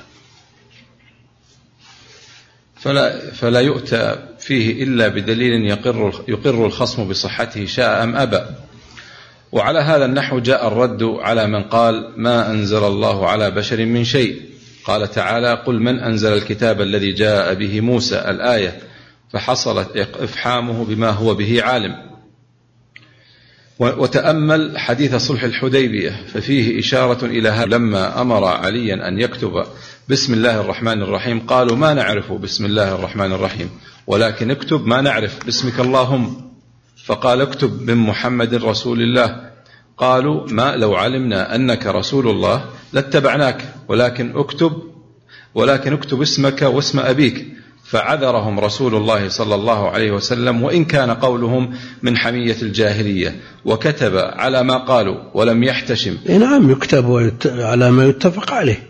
[SPEAKER 2] فلا فلا يؤتى فيه إلا بدليل يقر يقر الخصم بصحته شاء أم أبى. وعلى هذا النحو جاء الرد على من قال ما أنزل الله على بشر من شيء. قال تعالى قل من أنزل الكتاب الذي جاء به موسى الآية، فحصلت إفحامه بما هو به عالم. وتأمل حديث صلح الحديبية ففيه إشارة إلى هذا. لما أمر عليا أن يكتب بسم الله الرحمن الرحيم قالوا ما نعرف بسم الله الرحمن الرحيم ولكن اكتب ما نعرف باسمك اللهم، فقال اكتب من محمد رسول الله. قالوا ما لو علمنا أنك رسول الله لاتبعناك ولكن اكتب ولكن اكتب اسمك واسم أبيك. فعذرهم رسول الله صلى الله عليه وسلم وإن كان قولهم من حمية الجاهلية وكتب على ما قالوا ولم يحتشم.
[SPEAKER 1] نعم يكتب على ما يتفق عليه.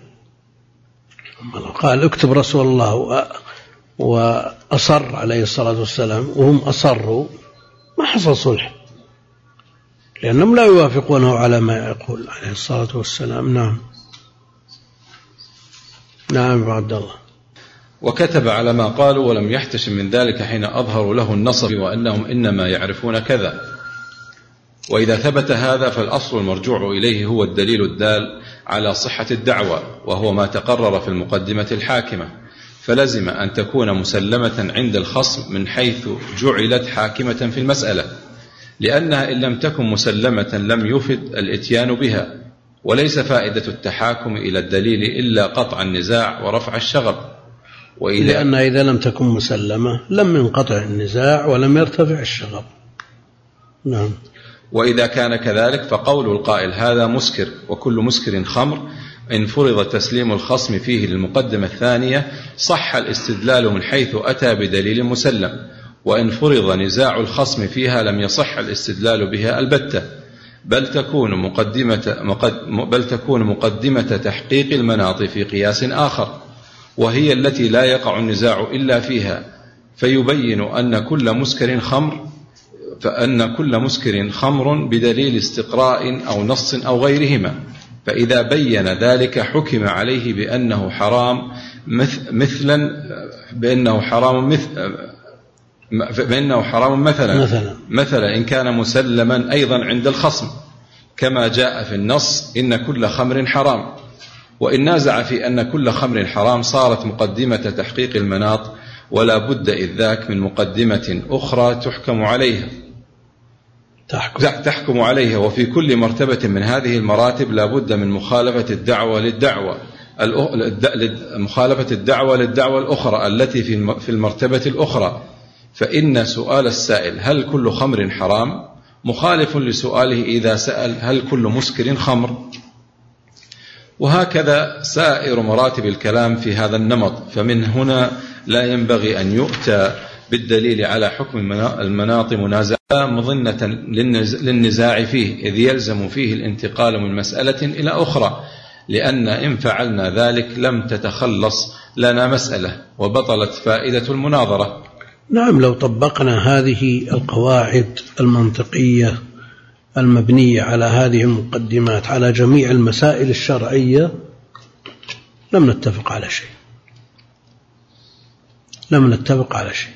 [SPEAKER 1] قال اكتب رسول الله وأصر عليه الصلاة والسلام وهم أصروا ما حصل صلح لأنهم لا يوافقونه على ما يقول عليه الصلاة والسلام. نعم. نعم عبد الله.
[SPEAKER 2] وكتب على ما قالوا ولم يحتشم من ذلك حين أظهروا له النصب وأنهم إنما يعرفون كذا. وإذا ثبت هذا فالأصل المرجوع إليه هو الدليل الدال على صحة الدعوة وهو ما تقرر في المقدمة الحاكمة، فلزم أن تكون مسلمة عند الخصم من حيث جعلت حاكمة في المسألة، لأنها إن لم تكن مسلمة لم يفد الإتيان بها. وليس فائدة التحاكم إلى الدليل إلا قطع النزاع ورفع الشغب.
[SPEAKER 1] وإذا لأن إذا لم تكن مسلمة لم ينقطع النزاع ولم يرتفع الشغب. نعم.
[SPEAKER 2] وإذا كان كذلك فقول القائل هذا مسكر وكل مسكر خمر إن فرض تسليم الخصم فيه للمقدمة الثانية صح الاستدلال من حيث أتى بدليل مسلم، وإن فرض نزاع الخصم فيها لم يصح الاستدلال بها البتة، بل تكون مقدمة, بل تكون مقدمة تحقيق المناط في قياس آخر وهي التي لا يقع النزاع إلا فيها، فيبين أن كل مسكر خمر فأن كل مسكر خمر بدليل استقراء أو نص أو غيرهما. فإذا بين ذلك حكم عليه بأنه حرام مثلا بأنه حرام مثل بأنه حرام مثلا
[SPEAKER 1] مثلا,
[SPEAKER 2] مثلا إن كان مسلما أيضا عند الخصم كما جاء في النص إن كل خمر حرام. وإن نازع في أن كل خمر حرام صارت مقدمة تحقيق المناط ولا بد إذ ذاك من مقدمة أخرى تحكم عليها
[SPEAKER 1] تحكم.
[SPEAKER 2] تحكم عليها وفي كل مرتبة من هذه المراتب لا بد من مخالفة الدعوة للدعوة مخالفة الدعوة للدعوة الأخرى التي في المرتبة الأخرى. فإن سؤال السائل هل كل خمر حرام مخالف لسؤاله إذا سأل هل كل مسكر خمر. وهكذا سائر مراتب الكلام في هذا النمط. فمن هنا لا ينبغي أن يؤتى بالدليل على حكم المناط منازعة مظنة للنزاع فيه، إذ يلزم فيه الانتقال من مسألة إلى أخرى، لأن إن فعلنا ذلك لم تتخلص لنا مسألة وبطلت فائدة المناظرة.
[SPEAKER 1] نعم، لو طبقنا هذه القواعد المنطقية المبنية على هذه المقدمات على جميع المسائل الشرعية لم نتفق على شيء لم نتفق على شيء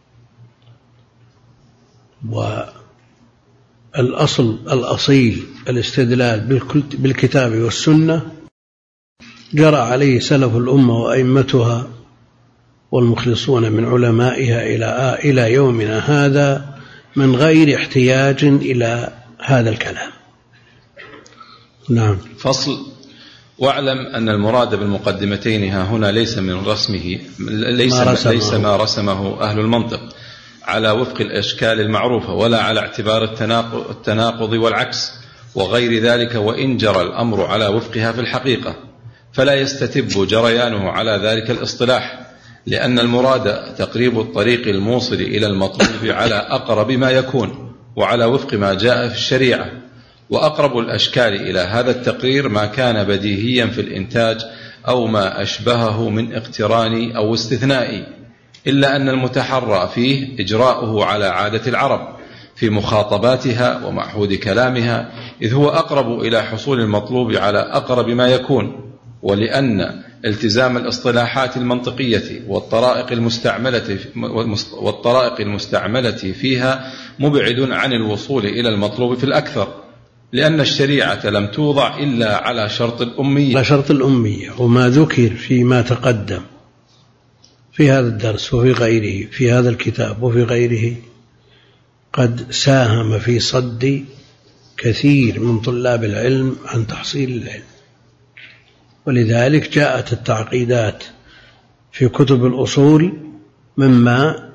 [SPEAKER 1] والأصل الأصيل الاستدلال بالكتاب والسنة جرى عليه سلف الأمة وأئمتها والمخلصون من علمائها إلى إلى يومنا هذا من غير احتياج إلى هذا الكلام. نعم.
[SPEAKER 2] فصل. واعلم أن المراد بالمقدمتين ها هنا ليس من رسمه ليس ما رسمه, ليس ما رسمه أهل المنطق على وفق الأشكال المعروفة ولا على اعتبار التناقض والعكس وغير ذلك، وإن جرى الأمر على وفقها في الحقيقة فلا يستتب جريانه على ذلك الاصطلاح، لأن المراد تقريب الطريق الموصل إلى المطلوب على أقرب ما يكون وعلى وفق ما جاء في الشريعة. وأقرب الأشكال إلى هذا التقرير ما كان بديهيا في الإنتاج أو ما أشبهه من اقتران أو استثنائي، إلا أن المتحرى فيه إجراؤه على عادة العرب في مخاطباتها ومعهود كلامها، إذ هو أقرب إلى حصول المطلوب على أقرب ما يكون، ولأن التزام الاصطلاحات المنطقية والطرائق المستعملة والطرائق المستعملة فيها مبعد عن الوصول إلى المطلوب في الأكثر، لأن الشريعة لم توضع إلا على شرط الأمية
[SPEAKER 1] على شرط الأمية. وما ذكر فيما تقدم في هذا الدرس وفي غيره في هذا الكتاب وفي غيره قد ساهم في صد كثير من طلاب العلم عن تحصيل العلم، ولذلك جاءت التعقيدات في كتب الأصول مما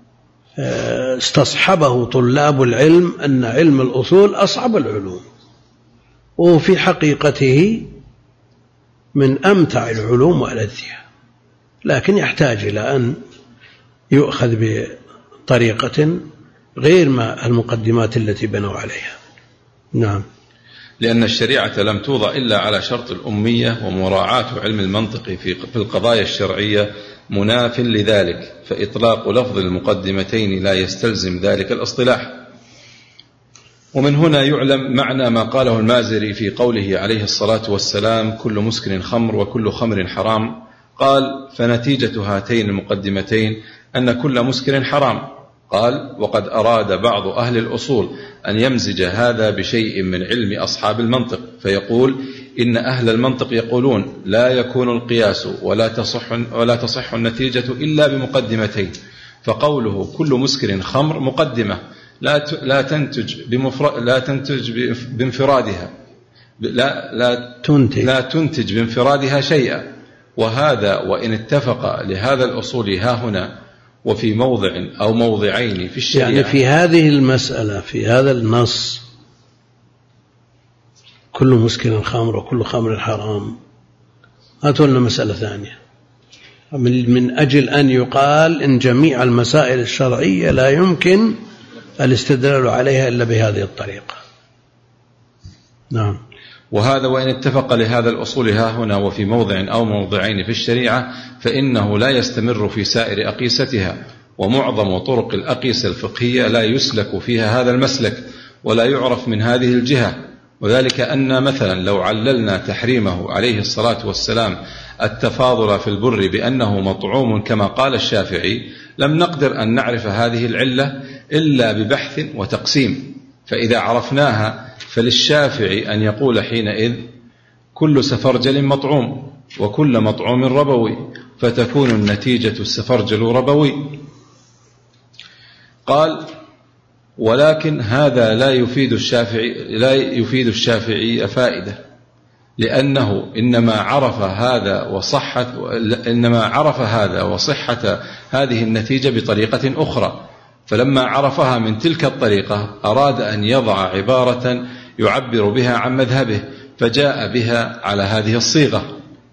[SPEAKER 1] استصحبه طلاب العلم أن علم الأصول أصعب العلوم، وفي حقيقته من أمتع العلوم وألذها، لكن يحتاج إلى أن يؤخذ بطريقة غير ما المقدمات التي بنوا عليها. نعم.
[SPEAKER 2] لأن الشريعة لم توضع إلا على شرط الأمية، ومراعاة علم المنطق في القضايا الشرعية مناف لذلك، فإطلاق لفظ المقدمتين لا يستلزم ذلك الاصطلاح. ومن هنا يعلم معنى ما قاله المازري في قوله عليه الصلاة والسلام كل مسكر خمر وكل خمر حرام. قال فنتيجة هاتين المقدمتين أن كل مسكر حرام. قال وقد أراد بعض أهل الأصول أن يمزج هذا بشيء من علم أصحاب المنطق، فيقول إن أهل المنطق يقولون لا يكون القياس ولا تصح, ولا تصح النتيجة إلا بمقدمتين، فقوله كل مسكر خمر مقدمة لا لا تنتج بمفرد لا تنتج بانفرادها لا لا تنتج لا تنتج بانفرادها شيئا، وهذا وإن اتفق لهذا الأصول ها هنا وفي موضع أو موضعين في الشريعة.
[SPEAKER 1] يعني في هذه المسألة في هذا النص كل مسكر خمر وكل خمر حرام، هاتوا لنا مسألة ثانية من أجل أن يقال إن جميع المسائل الشرعية لا يمكن الاستدلال عليها إلا بهذه الطريقة. نعم.
[SPEAKER 2] وهذا وإن اتفق لهذا الأصول ها هنا وفي موضع أو موضعين في الشريعة فإنه لا يستمر في سائر أقيستها، ومعظم طرق الأقيسة الفقهية لا يسلك فيها هذا المسلك ولا يعرف من هذه الجهة، وذلك أن مثلا لو عللنا تحريمه عليه الصلاة والسلام التفاضل في البر بأنه مطعوم كما قال الشافعي لم نقدر أن نعرف هذه العلة إلا ببحث وتقسيم، فإذا عرفناها فللشافعي أن يقول حينئذ كل سفرجل مطعوم وكل مطعوم ربوي فتكون النتيجة السفرجل ربوي. قال: ولكن هذا لا يفيد الشافعي لا يفيد الشافعي فائدة، لأنه إنما عرف هذا وصحة إنما عرف هذا وصحة هذه النتيجة بطريقة أخرى، فلما عرفها من تلك الطريقة أراد أن يضع عبارة يعبر بها عن مذهبه، فجاء بها على هذه الصيغة.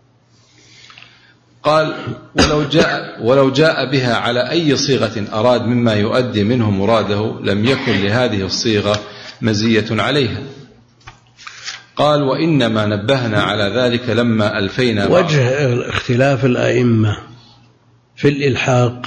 [SPEAKER 2] قال: ولو جاء, ولو جاء بها على أي صيغة أراد مما يؤدي منه مراده لم يكن لهذه الصيغة مزية عليها. قال: وإنما نبهنا على ذلك لما ألفينا
[SPEAKER 1] وجه اختلاف الأئمة في الإلحاق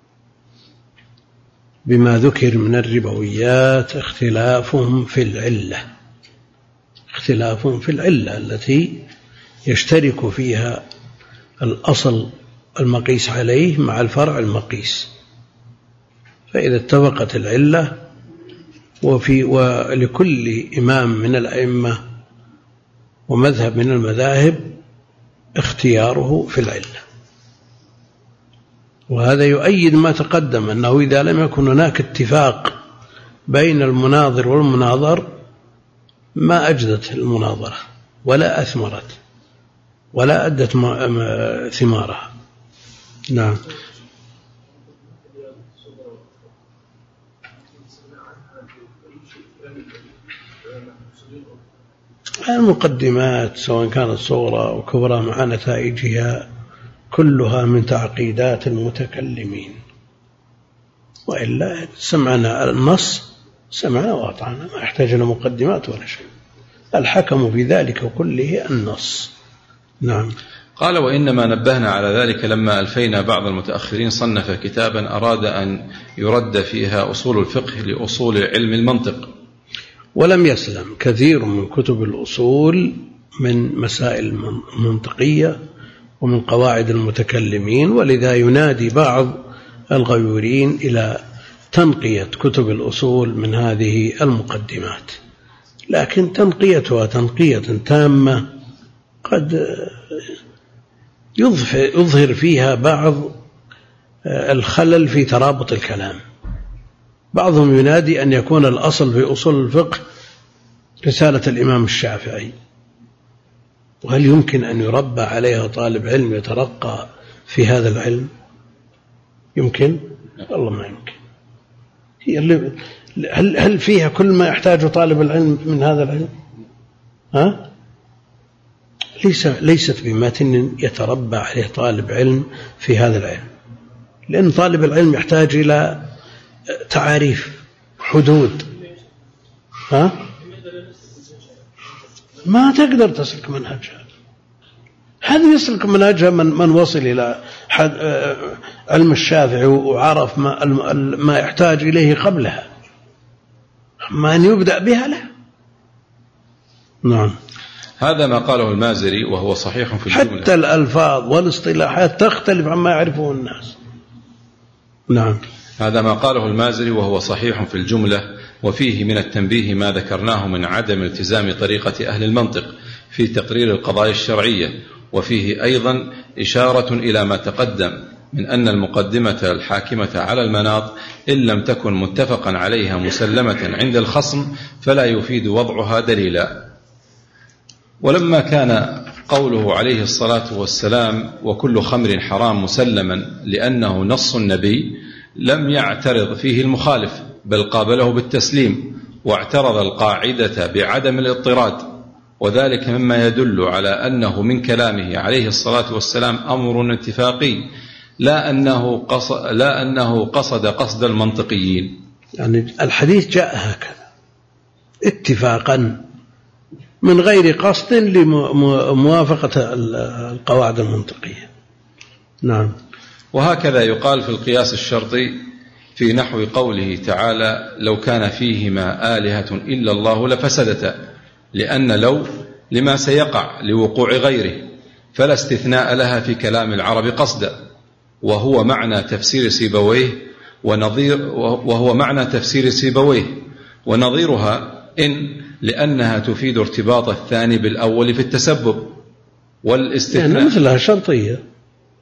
[SPEAKER 1] بما ذكر من الربويات اختلافهم في العلة اختلافهم في العلة التي يشترك فيها الأصل المقيس عليه مع الفرع المقيس. فإذا اتفقت العلة وفي ولكل إمام من الأئمة ومذهب من المذاهب اختياره في العلة. وهذا يؤيد ما تقدم أنه إذا لم يكن هناك اتفاق بين المناظر والمناظر ما أجدت المناظرة ولا أثمرت ولا أدت ثمارها. نعم. المقدمات سواء كانت صغرى أو كبرى مع نتائجها كلها من تعقيدات المتكلمين، وإلا سمعنا النص سمعنا وأطعنا ما يحتاج إلى مقدمات ولا شيء. الحكم في ذلك كله النص. نعم.
[SPEAKER 2] قال: وإنما نبهنا على ذلك لما ألفينا بعض المتأخرين صنف كتابا أراد أن يرد فيها أصول الفقه لأصول علم المنطق.
[SPEAKER 1] ولم يسلم كثير من كتب الأصول من مسائل منطقية ومن قواعد المتكلمين، ولذا ينادي بعض الغيورين إلى تنقية كتب الأصول من هذه المقدمات، لكن تنقيتها تنقية تامة قد يظهر فيها بعض الخلل في ترابط الكلام. بعضهم ينادي أن يكون الأصل في أصول الفقه رسالة الإمام الشافعي، وهل يمكن أن يربى عليها طالب علم يترقى في هذا العلم؟ يمكن؟ والله ما يمكن. هي اللي هل هل فيها كل ما يحتاجه طالب العلم من هذا العلم؟ ها؟ ليس ليست بمتن يتربى عليه طالب علم في هذا العلم، لأن طالب العلم يحتاج إلى تعاريف حدود. ها؟ ما تقدر تسلك منهجها. هذا يسلك منهجها من من وصل إلى علم الشافعي وعرف ما ما يحتاج إليه قبلها، ما أن يبدأ بها له. نعم.
[SPEAKER 2] هذا ما قاله المازري وهو صحيح في الجملة.
[SPEAKER 1] حتى الألفاظ والاصطلاحات تختلف عما يعرفه الناس. نعم.
[SPEAKER 2] هذا ما قاله المازري وهو صحيح في الجملة، وفيه من التنبيه ما ذكرناه من عدم التزام طريقة أهل المنطق في تقرير القضايا الشرعية، وفيه أيضا إشارة إلى ما تقدم من أن المقدمة الحاكمة على المناط إن لم تكن متفقا عليها مسلمة عند الخصم فلا يفيد وضعها دليلا. ولما كان قوله عليه الصلاة والسلام وكل خمر حرام مسلما لأنه نص النبي لم يعترض فيه المخالف، بل قابله بالتسليم واعترض القاعدة بعدم الاضطراد، وذلك مما يدل على أنه من كلامه عليه الصلاة والسلام أمر اتفاقي، لا أنه قصد, لا أنه قصد قصد المنطقيين.
[SPEAKER 1] يعني الحديث جاء هكذا اتفاقا من غير قصد لموافقة القواعد المنطقية. نعم.
[SPEAKER 2] وهكذا يقال في القياس الشرطي في نحو قوله تعالى لو كان فيهما آلهة إلا الله لفسدتا، لأن لو لما سيقع لوقوع غيره، فلا استثناء لها في كلام العرب قصدا، وهو معنى تفسير سيبويه ونظير وهو معنى تفسير سيبويه ونظيرها إن لأنها تفيد ارتباط الثاني بالأول في التسبب والاستثناء.
[SPEAKER 1] يعني مثلها شرطية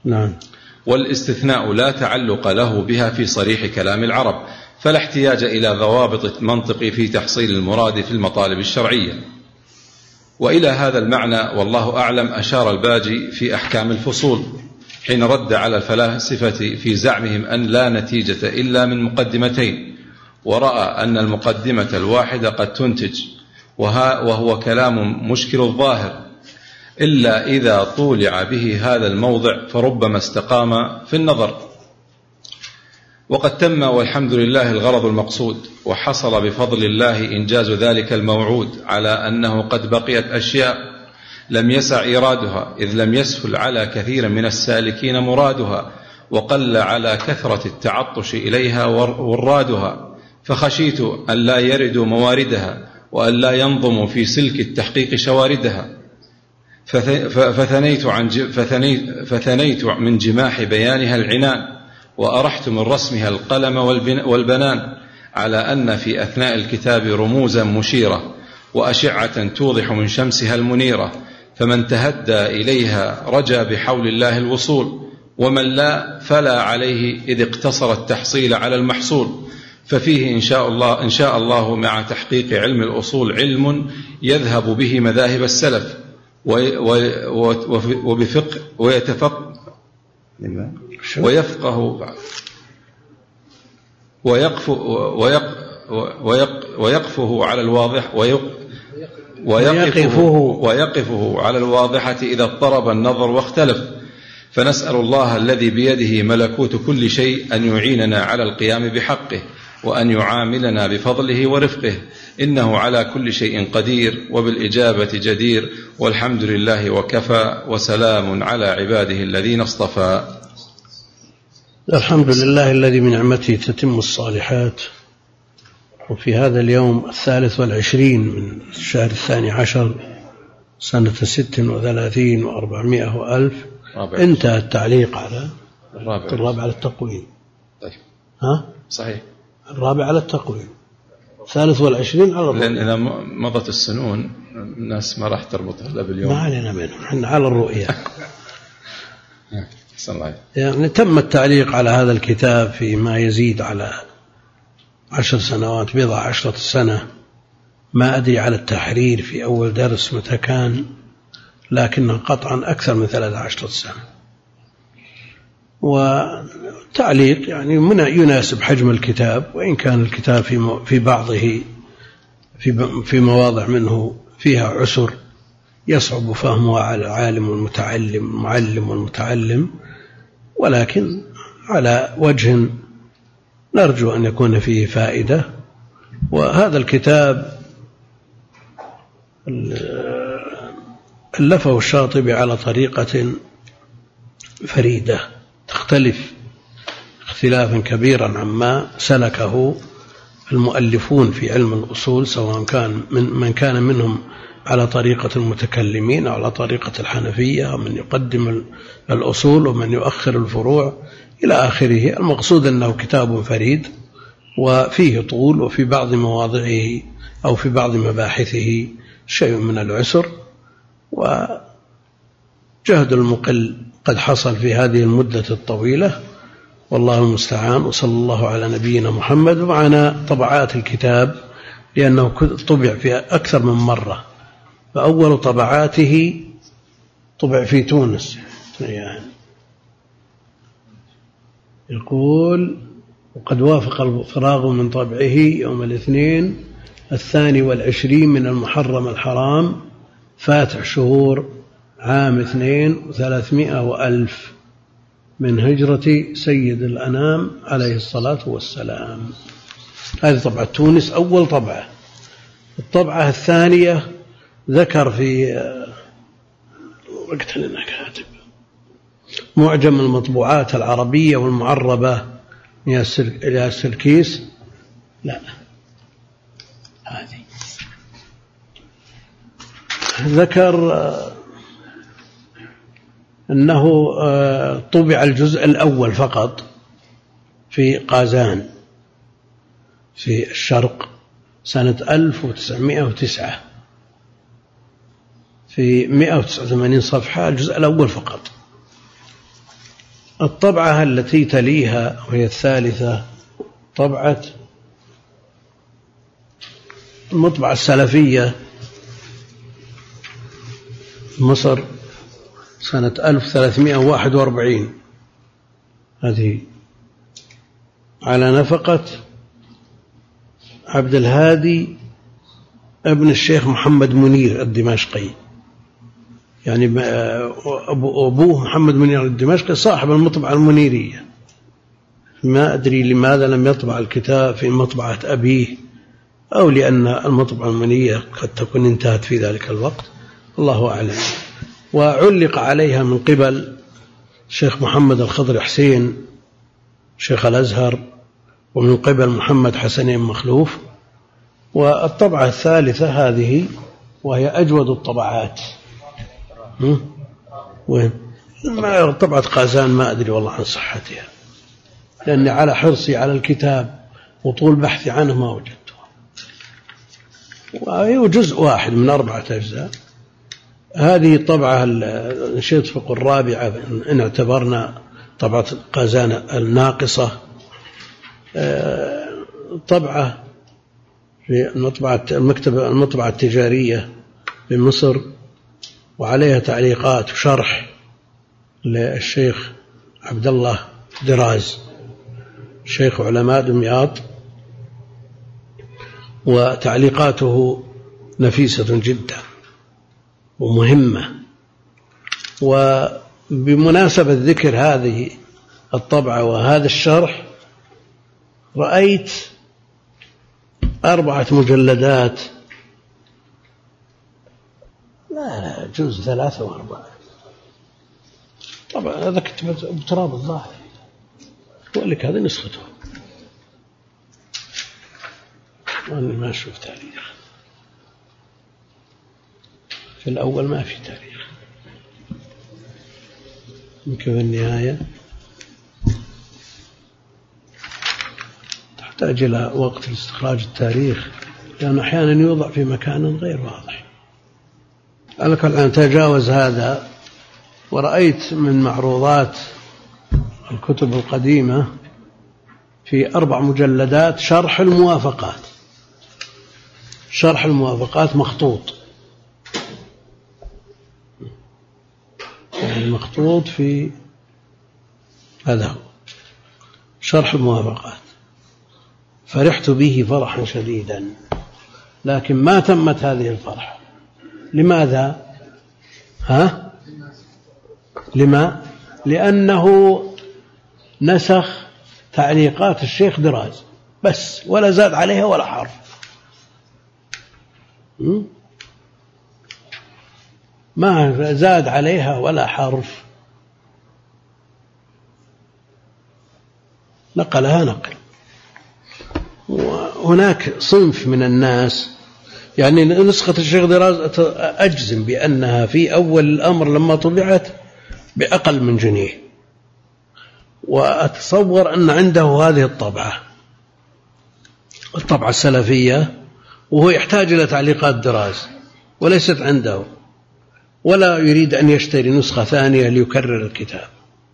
[SPEAKER 1] نعم.
[SPEAKER 2] والاستثناء لا تعلق له بها في صريح كلام العرب، فلا احتياج إلى ضوابط منطق في تحصيل المراد في المطالب الشرعية. وإلى هذا المعنى والله أعلم أشار الباجي في أحكام الفصول حين رد على الفلاسفة في زعمهم أن لا نتيجة إلا من مقدمتين، ورأى أن المقدمة الواحدة قد تنتج، وهو كلام مشكل الظاهر، إلا إذا طولع به هذا الموضع فربما استقام في النظر. وقد تم والحمد لله الغرض المقصود، وحصل بفضل الله إنجاز ذلك الموعود، على أنه قد بقيت أشياء لم يسع إيرادها، إذ لم يسهل على كثير من السالكين مرادها، وقل على كثرة التعطش إليها ورادها، فخشيت أن لا يردوا مواردها، وأن لا ينظموا في سلك التحقيق شواردها، فثنيت, عن فثنيت, فثنيت من جماح بيانها العنان، وأرحت من رسمها القلم والبنان، على أن في أثناء الكتاب رموزا مشيرة، وأشعة توضح من شمسها المنيرة، فمن تهدى إليها رجا بحول الله الوصول، ومن لا فلا عليه، إذ اقتصر التحصيل على المحصول. ففيه إن شاء الله, إن شاء الله مع تحقيق علم الأصول علم يذهب به مذاهب السلف، وبفقه ويتفقه ويفقه ويقفه على الواضح ويقفه, ويقفه على الواضحة إذا اضطرب النظر واختلف. فنسأل الله الذي بيده ملكوت كل شيء أن يعيننا على القيام بحقه، وأن يعاملنا بفضله ورفقه، إنه على كل شيء قدير وبالإجابة جدير، والحمد لله وكفى، وسلام على عباده الذين اصطفى.
[SPEAKER 1] الحمد لله الذي من نعمته تتم الصالحات. وفي هذا اليوم الثالث والعشرين من الشهر الثاني عشر سنة ست وثلاثين وأربعمائة وألف انتهى التعليق على
[SPEAKER 2] الرابع,
[SPEAKER 1] الرابع على التقويم.
[SPEAKER 2] طيب.
[SPEAKER 1] ها؟
[SPEAKER 2] صحيح.
[SPEAKER 1] الرابع على التقويم، الثالث والعشرين على الرؤية.
[SPEAKER 2] لأن إذا مضت السنون الناس ما راح تربطها إلا باليوم.
[SPEAKER 1] ما علينا منهم، احنا على الرؤية.
[SPEAKER 2] الله.
[SPEAKER 1] يعني تم التعليق على هذا الكتاب في ما يزيد على عشر سنوات، بضع عشرة سنة، ما أدري على التحرير في أول درس متى كان، لكنه قطعا أكثر من ثلاثة عشر سنة. وتعليق يعني من يناسب حجم الكتاب، وإن كان الكتاب في في بعضه في في مواضع منه فيها عسر يصعب فهمها على العالم والمتعلم، المعلم والمتعلم، ولكن على وجه نرجو أن يكون فيه فائدة. وهذا الكتاب ألفه الشاطبي على طريقة فريدة تختلف اختلافا كبيرا عما سلكه المؤلفون في علم الأصول، سواء كان من, من كان منهم على طريقة المتكلمين أو على طريقة الحنفية، ومن يقدم الأصول ومن يؤخر الفروع إلى آخره. المقصود أنه كتاب فريد، وفيه طول، وفي بعض مواضعه أو في بعض مباحثه شيء من العسر، وجهد المقل قد حصل في هذه المدة الطويلة، والله المستعان. وصلى الله على نبينا محمد. ومعنا طبعات الكتاب لأنه طبع في أكثر من مرة، فأول طبعاته طبع في تونس. يعني يقول: وقد وافق الفراغ من طبعه يوم الاثنين الثاني والعشرين من المحرم الحرام فاتح شهور عام اثنين وثلاثمائة وألف من هجرة سيد الأنام عليه الصلاة والسلام. هذه طبعة تونس، أول طبعة. الطبعة الثانية ذكر في وقت لنا كاتب معجم المطبوعات العربية والمعربة إلى السركيس، لا هذه ذكر أنه طبع الجزء الأول فقط في قازان في الشرق سنة ألف وتسعمائة وتسعة في مائة وتسعة وثمانين صفحة، الجزء الأول فقط. الطبعة التي تليها وهي الثالثة طبعة المطبعة السلفية مصر سنة ألف وثلاثمائة وواحد وأربعين، هذه على نفقة عبد الهادي ابن الشيخ محمد منير الدمشقي، يعني أبوه محمد منير الدمشقي صاحب المطبعة المنيرية. ما أدري لماذا لم يطبع الكتاب في مطبعة أبيه، أو لأن المطبعة المنيرية قد تكون انتهت في ذلك الوقت، الله أعلم. وعلق عليها من قبل الشيخ محمد الخضر حسين شيخ الأزهر، ومن قبل محمد حسنين مخلوف. والطبعة الثالثة هذه وهي أجود الطبعات. وين طبعة قازان ما أدري والله عن صحتها، لأني على حرصي على الكتاب وطول بحثي عنه ما وجدته، وهي جزء واحد من أربعة أجزاء. هذه الطبعة نشيط فق الرابعة إن اعتبرنا طبعة قازان الناقصة، طبعة في المطبعة المكتبة المطبعة التجارية في مصر، وعليها تعليقات وشرح للشيخ عبد الله دراز شيخ علماء دمياط، وتعليقاته نفيسة جدا ومهمة. وبمناسبة ذكر هذه الطبعة وهذا الشرح، رأيت أربعة مجلدات، لا لا جزء ثلاثة وأربعة، طبعا هذا كتبت بتراب الظاهر، أقول لك هذه نسخته، وأنا ما أشوف تاريخ، في الأول ما في تاريخ، يمكن في النهاية تحتاج إلى وقت لاستخراج التاريخ، لأنه أحيانا يوضع في مكان غير واضح. أنا الآن تجاوز هذا، ورأيت من معروضات الكتب القديمة في أربع مجلدات شرح الموافقات، شرح الموافقات مخطوط، يعني مخطوط في هذا هو شرح الموافقات. فرحت به فرحا شديدا، لكن ما تمت هذه الفرحة. لماذا؟ ها؟ لما؟ لأنه نسخ تعليقات الشيخ دراز بس، ولا زاد عليها ولا حرف. ما زاد عليها ولا حرف، نقلها نقل. وهناك صنف من الناس، يعني نسخة الشيخ دراز أجزم بأنها في أول الأمر لما طبعت بأقل من جنيه، وأتصور أن عنده هذه الطبعة الطبعة السلفية، وهو يحتاج إلى تعليقات دراز وليست عنده، ولا يريد أن يشتري نسخة ثانية ليكرر الكتاب.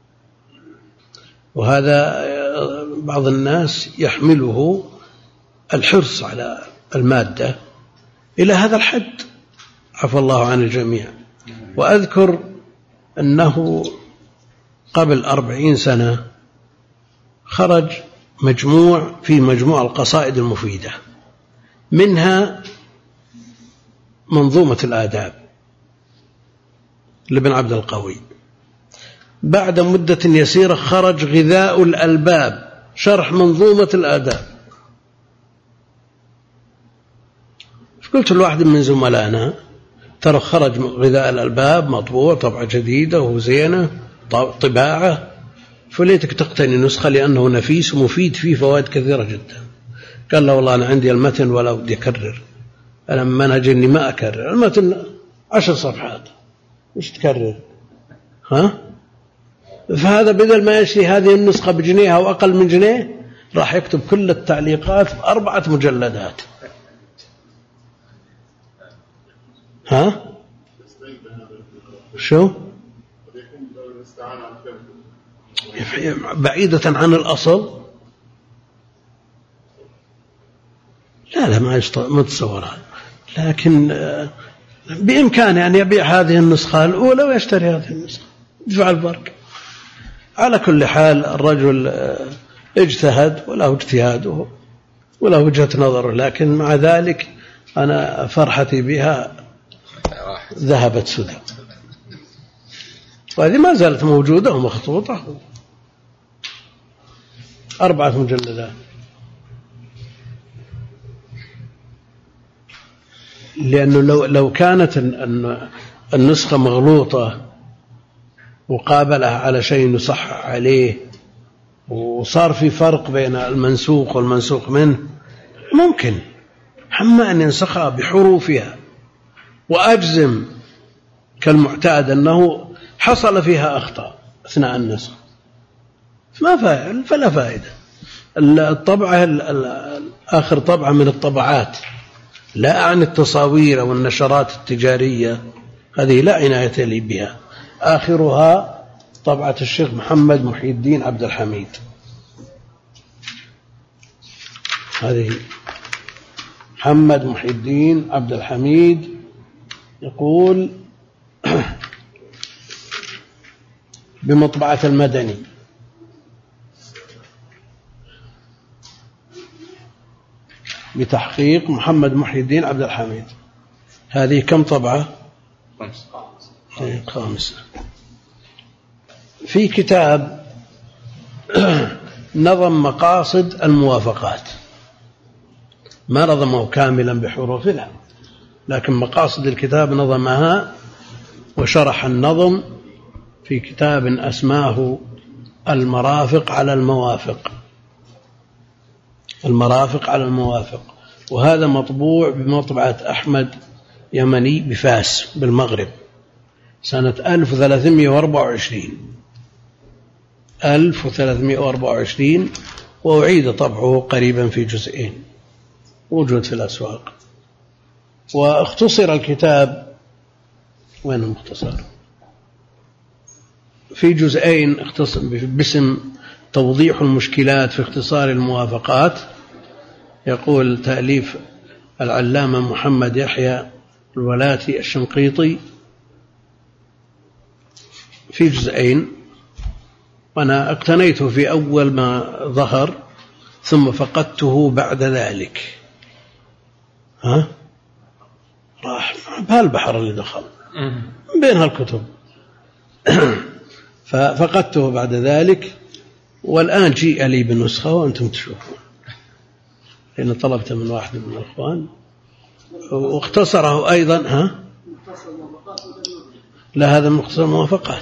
[SPEAKER 1] وهذا بعض الناس يحمله الحرص على المادة إلى هذا الحد، عفى الله عن الجميع. وأذكر أنه قبل أربعين سنة خرج مجموع في مجموع القصائد المفيدة، منها منظومة الآداب لابن عبد القوي. بعد مدة يسيرة خرج غذاء الألباب شرح منظومة الآداب. قلت لواحد من زملائنا ترى خرج غذاء الألباب مطبوع طبعة جديدة وزينة طباعة، فليتك تقتني نسخة لأنه نفيس ومفيد فيه فوائد كثيرة جدا. قال له والله أنا عندي المتن ولا بدي أكرر، أنا منهج إني ما أكرر المتن عشر صفحات، مش تكرر ها؟ فهذا بدل ما يشتري هذه النسخة بجنيه أو أقل من جنيه، راح يكتب كل التعليقات في أربعة مجلدات. ها؟ شو؟ بعيدة عن الأصل، لا لا ما يتصور هذا. لكن بإمكانه أن يبيع هذه النسخة الأولى ويشتري هذه النسخة، يدفع الفرق. على كل حال الرجل اجتهد وله اجتهاده وله وجهة نظره، لكن مع ذلك أنا فرحتي بها ذهبت سدى، وهذه ما زالت موجودة ومخطوطة، أربعة مجلدات. لأنه لو لو كانت النسخة مغلوطة وقابلها على شيء يصحح عليه وصار في فرق بين المنسوخ والمنسوخ منه، ممكن أما أن ينسخها بحروفها وأجزم كالمعتاد أنه حصل فيها أخطاء أثناء النسخ، ما فاعل فلا فائدة. الطبعة آخر طبعة من الطبعات، لا عن التصاوير والنشرات التجارية، هذه لا عناية لي بها. آخرها طبعة الشيخ محمد محي الدين عبد الحميد، هذه محمد محي الدين عبد الحميد يقول بمطبعة المدني، بتحقيق محمد محي الدين عبد الحميد. هذه كم طبعة؟ خامسة. في كتاب نظم مقاصد الموافقات، ما نظمه كاملا بحروفها، لكن مقاصد الكتاب نظمها وشرح النظم في كتاب أسماه المرافق على الموافق، المرافق على الموافق. وهذا مطبوع بمطبعة أحمد يمني بفاس بالمغرب سنة ألف وثلاثمائة وأربعة وعشرين ألف وثلاثمائة وأربعة وعشرين، وأعيد طبعه قريبا في جزئين موجود في الأسواق. واختصر الكتاب، وين المختصر؟ في جزئين اختصر باسم توضيح المشكلات في اختصار الموافقات. يقول تأليف العلامة محمد يحيى الولاتي الشنقيطي في جزئين، وأنا اقتنيته في أول ما ظهر ثم فقدته بعد ذلك. ها راح بهالبحر اللي دخل بين هالكتب ففقدته بعد ذلك، والآن جيء لي بالنسخة وأنتم تشوفون، لأن طلبته من واحد من الأخوان واختصره أيضا. ها لا، هذا مختصر موافقات.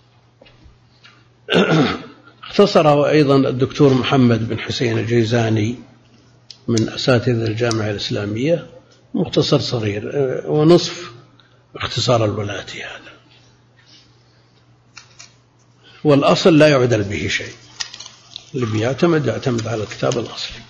[SPEAKER 1] اختصره أيضا الدكتور محمد بن حسين الجيزاني من أساتذة الجامعة الإسلامية، مختصر صغير ونصف اختصار الولاتي هذا، والأصل لا يعدل به شيء، اللي بيعتمد يعتمد على الكتاب الأصلي.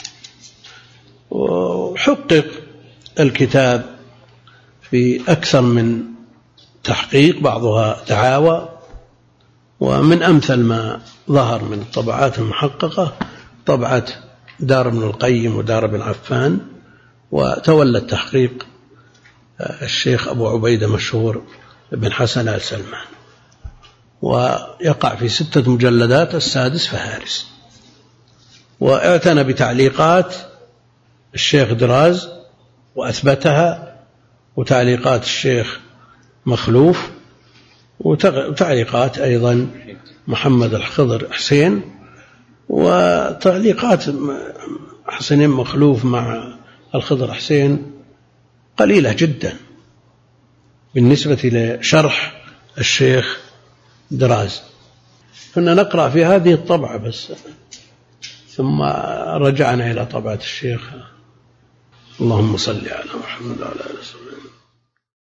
[SPEAKER 1] وحقق الكتاب في أكثر من تحقيق، بعضها دعاوى، ومن أمثل ما ظهر من الطبعات المحققة طبعة دار ابن القيم ودار ابن عفان، وتولى التحقيق الشيخ أبو عبيدة مشهور بن حسن آل سلمان، ويقع في ستة مجلدات، السادس فهارس. واعتنى بتعليقات الشيخ دراز وأثبتها، وتعليقات الشيخ مخلوف، وتعليقات أيضا محمد الخضر حسين، وتعليقات حسين مخلوف مع الخضر حسين قليلة جدا بالنسبة لشرح الشيخ دراز. كنا نقرأ في هذه الطبعة بس، ثم رجعنا إلى طبعة الشيخ. اللهم صل على محمد وعلى آله وصحبه.